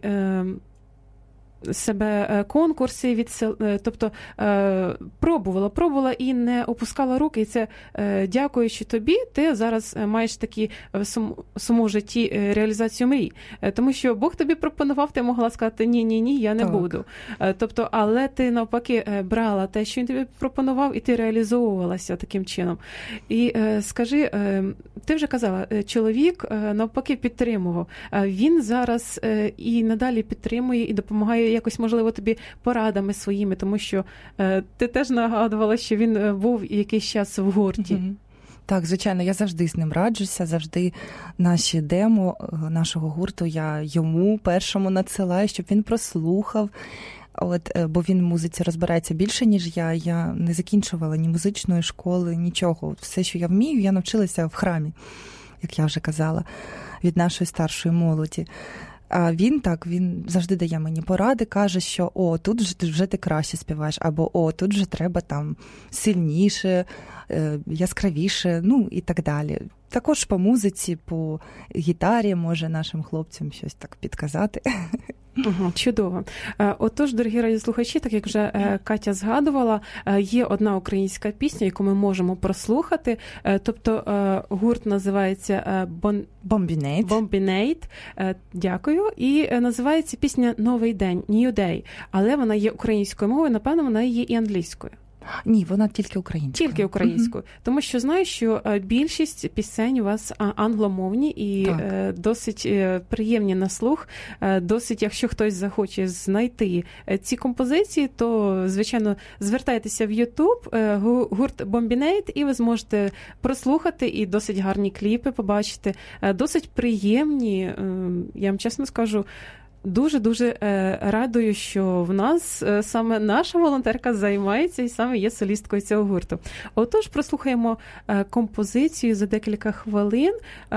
себе конкурси, відсил... тобто пробувала, пробувала і не опускала руки. І це, дякуючи тобі, ти зараз маєш такі в самому житті реалізацію мрій. Тому що Бог тобі пропонував, ти могла сказати ні-ні-ні, я не так. буду. Тобто, але ти навпаки брала те, що він тобі пропонував, і ти реалізовувалася таким чином. І скажи, ти вже казала, чоловік навпаки підтримував. Він зараз і надалі підтримує, і допомагає якось, можливо, тобі порадами своїми, тому що е, ти теж нагадувала, що він був якийсь час в гурті. Mm-hmm. Так, звичайно, я завжди з ним раджуся, завжди наші демо нашого гурту я йому першому надсилаю, щоб він прослухав. От, бо він в музиці розбирається більше, ніж я. Я не закінчувала ні музичної школи, нічого. Все, що я вмію, я навчилася в храмі, як я вже казала, від нашої старшої молоді. А він так, він завжди дає мені поради, каже, що о, тут вже, вже ти краще співаєш, або о, тут вже треба там сильніше, яскравіше, ну і так далі. Також по музиці, по гітарі може нашим хлопцям щось так підказати. Ага, чудово. Отож, дорогі радіослухачі, так як вже Катя згадувала, є одна українська пісня, яку ми можемо прослухати. Тобто гурт називається Bombinate. Bombinate. Дякую. І називається пісня «Новий день», New Day. Але вона є українською мовою, напевно, вона є і англійською. Ні, вона тільки українською. Тільки українською. Mm-hmm. Тому що знаю, що більшість пісень у вас англомовні і так. досить приємні на слух. Досить, якщо хтось захоче знайти ці композиції, то, звичайно, звертайтеся в YouTube, гурт Bombinate, і ви зможете прослухати і досить гарні кліпи побачити. Досить приємні, я вам чесно скажу, дуже-дуже радую, що в нас саме наша волонтерка займається і саме є солісткою цього гурту. Отож, прослухаємо композицію за декілька хвилин.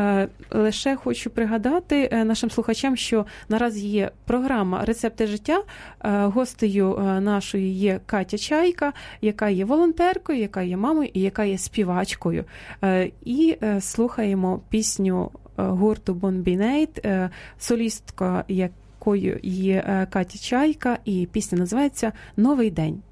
Лише хочу пригадати нашим слухачам, що наразі є програма «Рецепти життя». Гостею нашою є Катя Чайка, яка є волонтеркою, яка є мамою і яка є співачкою. І слухаємо пісню гурту Bombinate, солістка, як якою є Катя Чайка, і пісня називається «Новий день».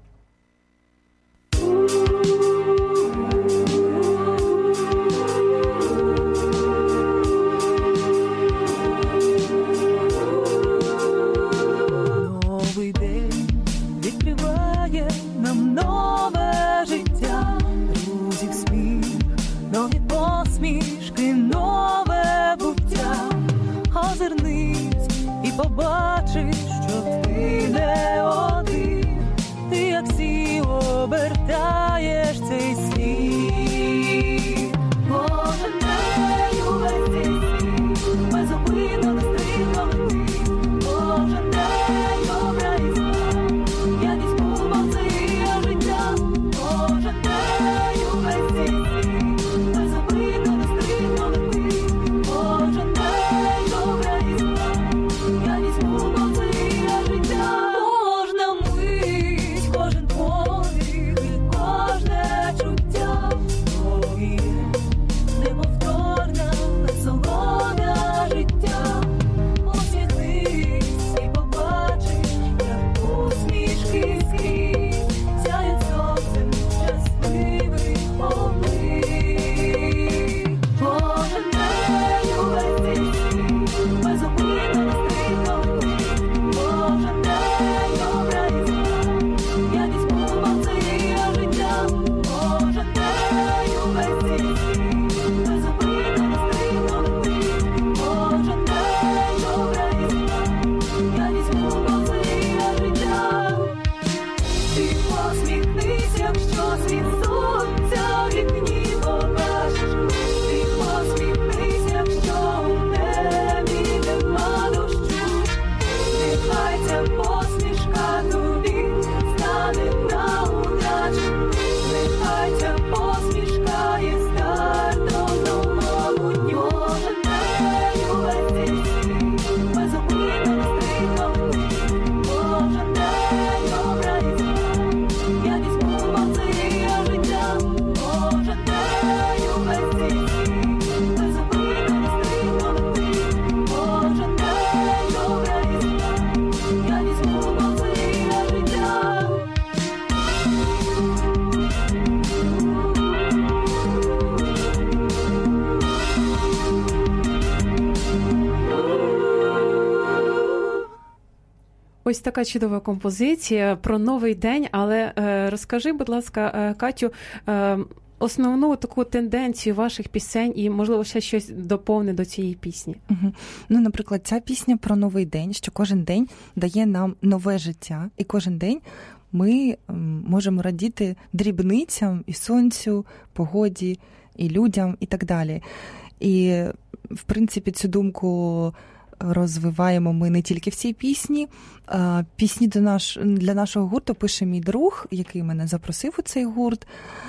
Новий день відкриває нам нове життя, друзів сміх, нові посмішки, нове буття. Озирнись і побачиш, що ти не один, ти як всі обертаєш цей світ. Кожен день увесь цей світ безупинно, нестримно летить. Кожен день добра і зла, якісь помилки життя. Кожен день увесь цей світ безупинно, нестримно летить. Кожен день добра і зла, я візьму, бо це є життя. Можна Ось така чудова композиція про новий день, але е, розкажи, будь ласка, е, Катю, е, основну таку тенденцію ваших пісень і, можливо, ще щось доповни до цієї пісні. Угу. Ну, наприклад, ця пісня про новий день, що кожен день дає нам нове життя, і кожен день ми можемо радіти дрібницям і сонцю, погоді, і людям, і так далі. І, в принципі, цю думку розвиваємо ми не тільки в цій пісні. Пісні для, наш, для нашого гурту пише мій друг, який мене запросив у цей гурт.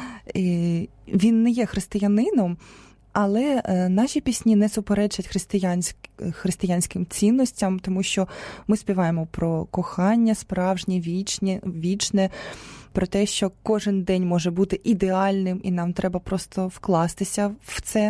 І він не є християнином, але наші пісні не суперечать християнськ, християнським цінностям, тому що ми співаємо про кохання справжнє, вічне, вічне, про те, що кожен день може бути ідеальним, і нам треба просто вкластися в це.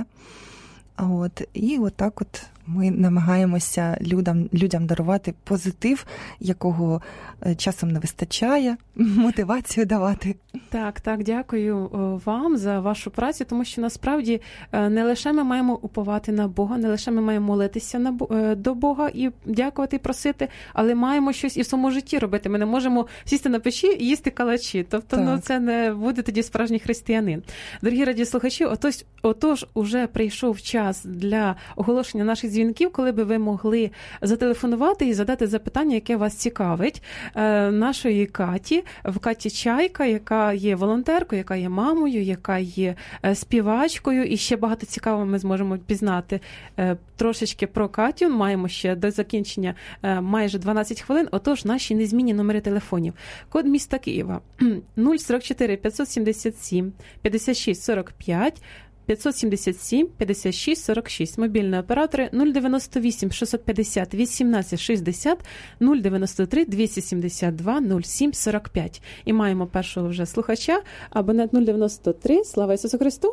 От, і отак от ми намагаємося людям, людям дарувати позитив, якого часом не вистачає, мотивацію давати. Так, так, дякую вам за вашу працю, тому що насправді не лише ми маємо уповати на Бога, не лише ми маємо молитися на, до Бога і дякувати, і просити, але маємо щось і в своєму житті робити. Ми не можемо сісти на печі і їсти калачі. Тобто, ну, це не буде тоді справжній християнин. Дорогі радіослухачі, отож, отож уже прийшов час для оголошення наших дзвінків, коли би ви могли зателефонувати і задати запитання, яке вас цікавить, нашої Каті, в Каті Чайка, яка є волонтеркою, яка є мамою, яка є співачкою, і ще багато цікавого ми зможемо пізнати трошечки про Катю. Маємо ще до закінчення майже дванадцять хвилин, отож наші незмінні номери телефонів. Код міста Києва нуль сорок чотири п'ятсот сімдесят сім п'ятдесят шість сорок п'ять, п'ятсот сімдесят сім п'ятдесят шість сорок шість. Мобільні оператори нуль дев'яносто вісім шістсот п'ятдесят вісімнадцять шістдесят, нуль дев'яносто три двісті сімдесят два нуль сім сорок п'ять. І маємо першого вже слухача, абонент нуль дев'яносто три. Слава Ісусу Христу!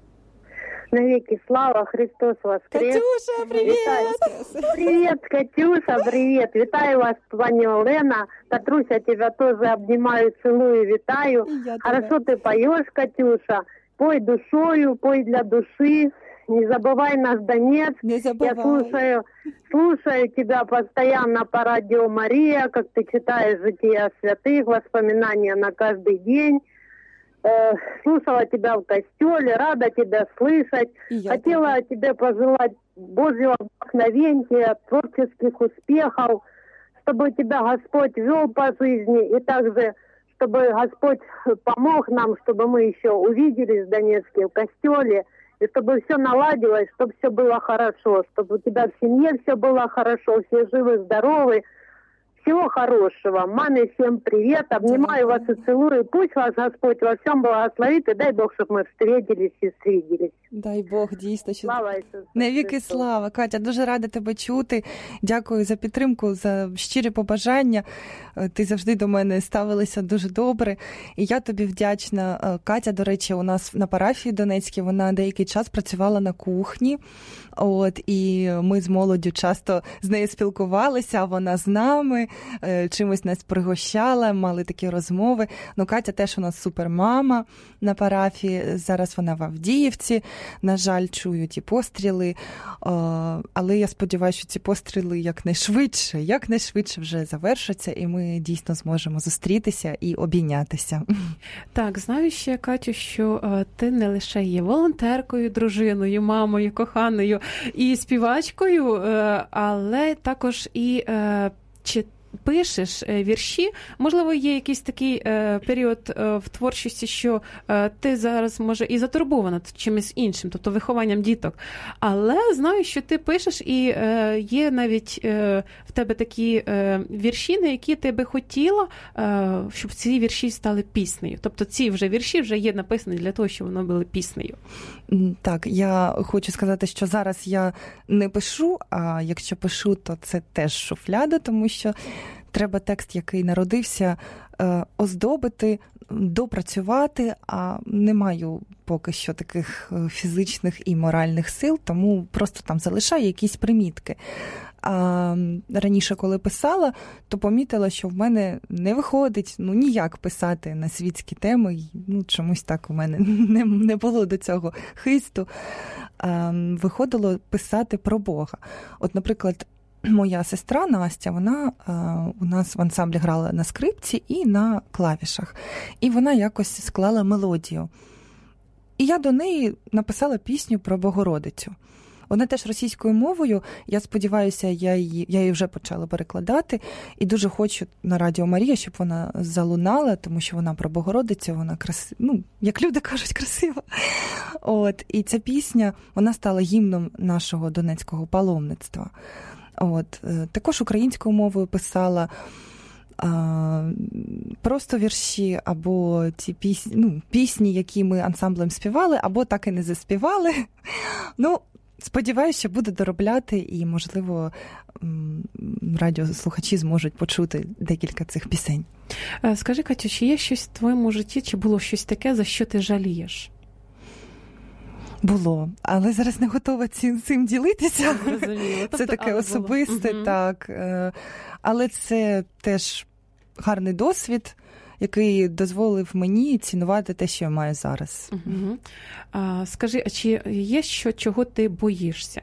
Навеки слава, Христос воскрес! Катюша, привіт! Привіт, Катюша, привіт! Вітаю вас, пані Олена. Катруся, тебя тоже обнимаю, целую, вітаю. Хорошо ты поешь, Катюша. Пой душою, пой для души, не забывай наш Донецк. Не забывай. Я слушаю, слушаю тебя постоянно по радио Мария, как ты читаешь жития святых, воспоминания на каждый день. Э, слушала тебя в костеле, рада тебя слышать. Хотела тоже тебе пожелать Божьего вдохновения, творческих успехов, чтобы тебя Господь вел по жизни и также чтобы Господь помог нам, чтобы мы еще увиделись в Донецке, в костеле, и чтобы все наладилось, чтобы все было хорошо, чтобы у тебя в семье все было хорошо, все живы, здоровы. Всего хорошего. Маме всем привет. Обнимаю вас и целую. Пусть вас Господь во всем благословит. И дай Бог, чтобы мы встретились и встретились. Дай Бог, дійсно. Що... Слава Ісусу. Навіки слава. Катя, дуже рада тебе чути. Дякую за підтримку, за щирі побажання. Ти завжди до мене ставилася дуже добре. І я тобі вдячна. Катя, до речі, у нас на парафії Донецькій, вона деякий час працювала на кухні. От, і ми з молоддю часто з нею спілкувалися, а вона з нами, чимось нас пригощала, мали такі розмови. Ну, Катя теж у нас супермама на парафії, зараз вона в Авдіївці. На жаль, чую ті постріли, але я сподіваюся, що ці постріли якнайшвидше, якнайшвидше вже завершаться, і ми дійсно зможемо зустрітися і обійнятися. Так, знаю ще, Катю, що ти не лише є волонтеркою, дружиною, мамою, коханою і співачкою, але також і чи пишеш вірші. Можливо, є якийсь такий е, період е, в творчості, що е, ти зараз, може, і затурбована чимось іншим, тобто вихованням діток. Але знаю, що ти пишеш, і е, є навіть е, в тебе такі е, вірші, на які ти би хотіла, е, щоб ці вірші стали піснею. Тобто ці вже вірші вже є написані для того, щоб вони були піснею. Так, я хочу сказати, що зараз я не пишу, а якщо пишу, то це теж шуфляда, тому що треба текст, який народився, оздобити, допрацювати, а не маю поки що таких фізичних і моральних сил, тому просто там залишаю якісь примітки. А раніше, коли писала, то помітила, що в мене не виходить ну ніяк писати на світські теми. Ну, чомусь так у мене не, не було до цього хисту. А, виходило писати про Бога. От, наприклад, моя сестра Настя, вона у нас в ансамблі грала на скрипці і на клавішах. І вона якось склала мелодію. І я до неї написала пісню про Богородицю. Вона теж російською мовою, я сподіваюся, я її, я її вже почала перекладати, і дуже хочу на Радіо Марія, щоб вона залунала, тому що вона про Богородицю, вона красива, ну, як люди кажуть, красива. От, і ця пісня, вона стала гімном нашого донецького паломництва. От, також українською мовою писала а, просто вірші, або ті пісні, ну, пісні, які ми ансамблем співали, або так і не заспівали. Ну, сподіваюся, що буду доробляти, і, можливо, радіослухачі зможуть почути декілька цих пісень. Скажи, Катю, чи є щось в твоєму житті, чи було щось таке, за що ти жалієш? Було, але зараз не готова цим, цим ділитися. Розуміло. Це Тобто, таке особисте, угу. так. Але це теж гарний досвід, який дозволив мені цінувати те, що я маю зараз. Угу. А, скажи, а чи є що, чого ти боїшся?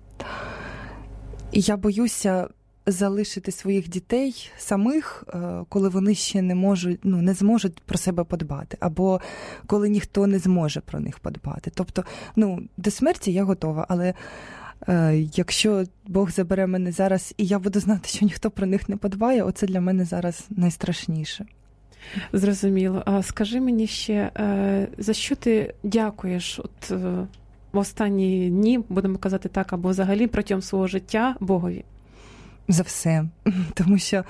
Я боюся залишити своїх дітей самих, коли вони ще не можуть, ну, не зможуть про себе подбати, або коли ніхто не зможе про них подбати. Тобто, ну, до смерті я готова, але е, якщо Бог забере мене зараз, і я буду знати, що ніхто про них не подбає, оце для мене зараз найстрашніше. Зрозуміло. А скажи мені ще, за що ти дякуєш от в останні дні, будемо казати так, або взагалі протягом свого життя Богові? За все. Тому що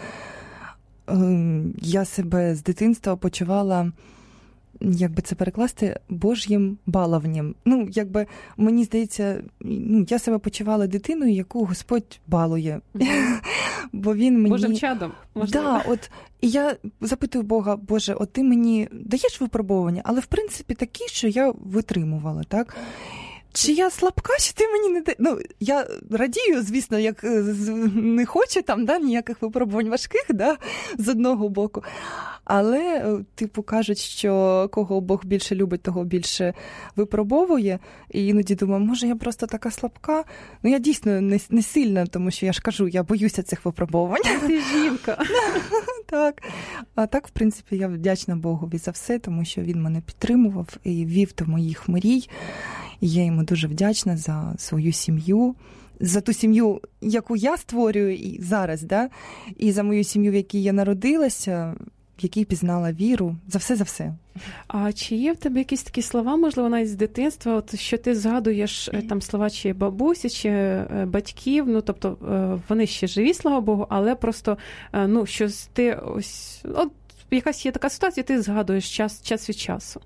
е, я себе з дитинства почувала, як би це перекласти, Божнім баловнім. Ну, якби, мені здається, ну, я себе почувала дитиною, яку Господь балує. Mm-hmm. Бо він мені... Божим чадом. Да, от, і я запитую Бога, Боже, от ти мені даєш випробування, але в принципі такі, що я витримувала, так? Чи я слабка, чи ти мені не... Ну, я радію, звісно, як не хочу там, да, ніяких випробувань важких, да, з одного боку. Але, типу, кажуть, що кого Бог більше любить, того більше випробовує. І іноді думаю, може, я просто така слабка? Ну, я дійсно не, не сильна, тому що я ж кажу, я боюся цих випробувань. Ти жінка. Так. А так, в принципі, я вдячна Богові за все, тому що він мене підтримував і вів до моїх мрій. І я йому дуже вдячна за свою сім'ю, за ту сім'ю, яку я створюю і зараз, да? І за мою сім'ю, в якій я народилася, в якій пізнала віру, за все, за все. А чи є в тебе якісь такі слова, можливо, навіть з дитинства, от, що ти згадуєш там слова чи бабусі, чи батьків, ну, тобто вони ще живі, слава Богу, але просто, ну, щось ти ось, от якась є така ситуація, ти згадуєш час, час від часу?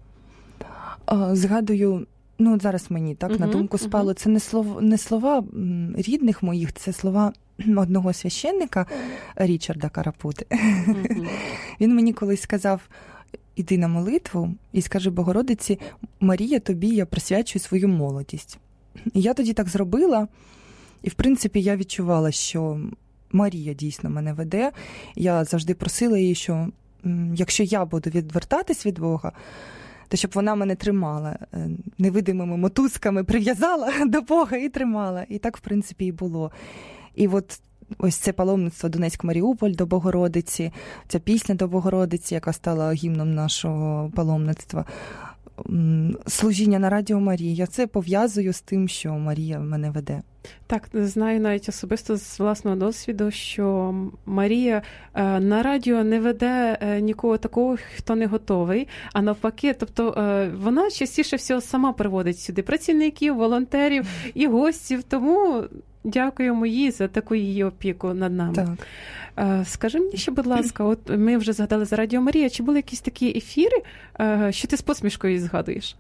Згадую, ну, зараз мені так uh-huh, на думку спало, uh-huh. це не слова, не слова рідних моїх, це слова одного священника Річарда Карапути. Uh-huh. Він мені колись сказав, іди на молитву і скажи Богородиці, Марія, тобі я присвячую свою молодість. І я тоді так зробила, і в принципі я відчувала, що Марія дійсно мене веде. Я завжди просила її, що якщо я буду відвертатись від Бога, то щоб вона мене тримала, невидимими мотузками прив'язала до Бога і тримала. І так, в принципі, і було. І от ось це паломництво Донецьк-Маріуполь до Богородиці, ця пісня до Богородиці, яка стала гімном нашого паломництва, служіння на Радіо Марія, я це пов'язую з тим, що Марія мене веде. Так, знаю навіть особисто з власного досвіду, що Марія на радіо не веде нікого такого, хто не готовий, а навпаки, тобто вона частіше всього сама приводить сюди працівників, волонтерів і гостів, тому дякуємо їй за таку її опіку над нами. Так. Скажи мені ще, будь ласка, от ми вже згадали за Радіо Марія, чи були якісь такі ефіри, що ти з посмішкою згадуєш?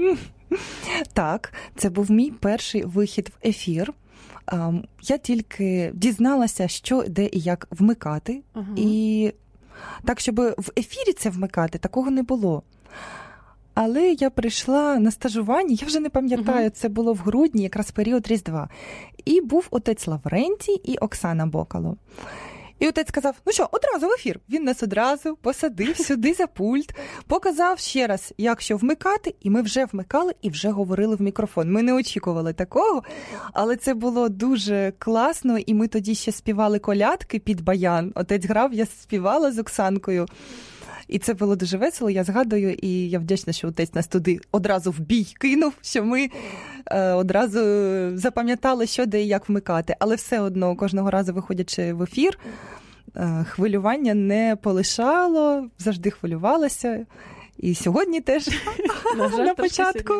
Так, це був мій перший вихід в ефір. Я тільки дізналася, що, де і як вмикати. Ага. І так, щоб в ефірі це вмикати, такого не було. Але я прийшла на стажування, я вже не пам'ятаю, ага. це було в грудні, якраз період Різдва. І був отець Лаврентій і Оксана Бокало. І отець сказав, ну що, одразу в ефір. Він нас одразу посадив сюди за пульт, показав ще раз, як що вмикати, і ми вже вмикали і вже говорили в мікрофон. Ми не очікували такого, але це було дуже класно, і ми тоді ще співали колядки під баян. Отець грав, я співала з Оксанкою. І це було дуже весело, я згадую, і я вдячна, що отець нас туди одразу в бій кинув, що ми е, одразу запам'ятали, що де і як вмикати. Але все одно, кожного разу виходячи в ефір, е, хвилювання не полишало, завжди хвилювалася. І сьогодні теж на початку.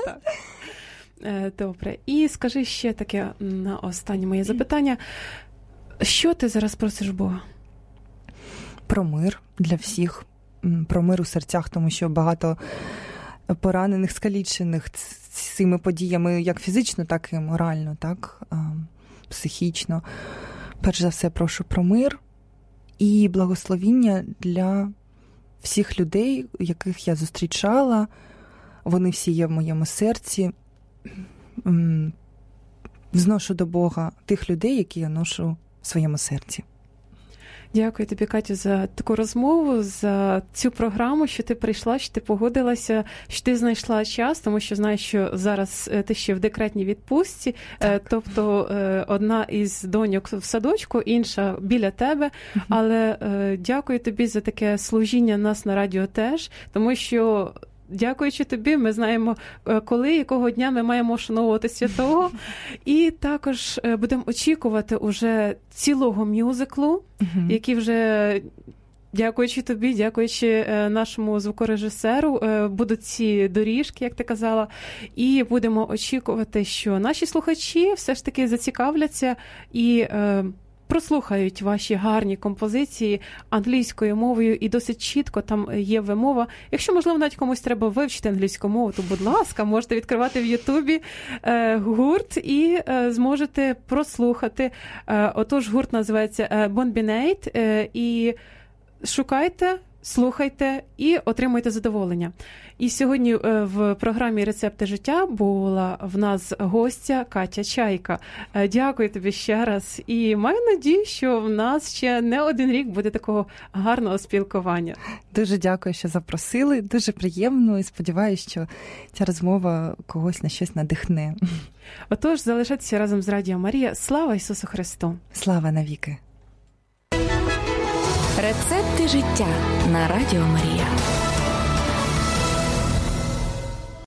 Добре. І скажи ще таке на останнє моє запитання. Що ти зараз просиш Бога? Про мир для всіх. Про мир у серцях, тому що багато поранених, скалічених цими подіями, як фізично, так і морально, так, психічно. Перш за все, прошу про мир і благословіння для всіх людей, яких я зустрічала. Вони всі є в моєму серці. Зношу до Бога тих людей, які я ношу в своєму серці. Дякую тобі, Катю, за таку розмову, за цю програму, що ти прийшла, що ти погодилася, що ти знайшла час, тому що знаю, що зараз ти ще в декретній відпустці, так. Тобто одна із доньок в садочку, інша біля тебе, uh-huh. але дякую тобі за таке служіння нас на радіо теж, тому що дякуючи тобі, ми знаємо, коли, якого дня ми маємо шановувати святого. І також будемо очікувати уже цілого мюзиклу, uh-huh. який вже, дякуючи тобі, дякуючи нашому звукорежисеру, будуть ці доріжки, як ти казала. І будемо очікувати, що наші слухачі все ж таки зацікавляться і прослухають ваші гарні композиції англійською мовою, і досить чітко там є вимова. Якщо, можливо, навіть комусь треба вивчити англійську мову, то, будь ласка, можете відкривати в Ютубі е, гурт і е, зможете прослухати. Е, отож, гурт називається Bonbinate, е, і шукайте, слухайте і отримуйте задоволення. І сьогодні в програмі «Рецепти життя» була в нас гостя Катя Чайка. Дякую тобі ще раз. І маю надію, що в нас ще не один рік буде такого гарного спілкування. Дуже дякую, що запросили. Дуже приємно і сподіваюся, що ця розмова когось на щось надихне. Отож, залишайтеся разом з Радіо Марія. Слава Ісусу Христу! Слава навіки! Рецепти життя на Радіо Марія.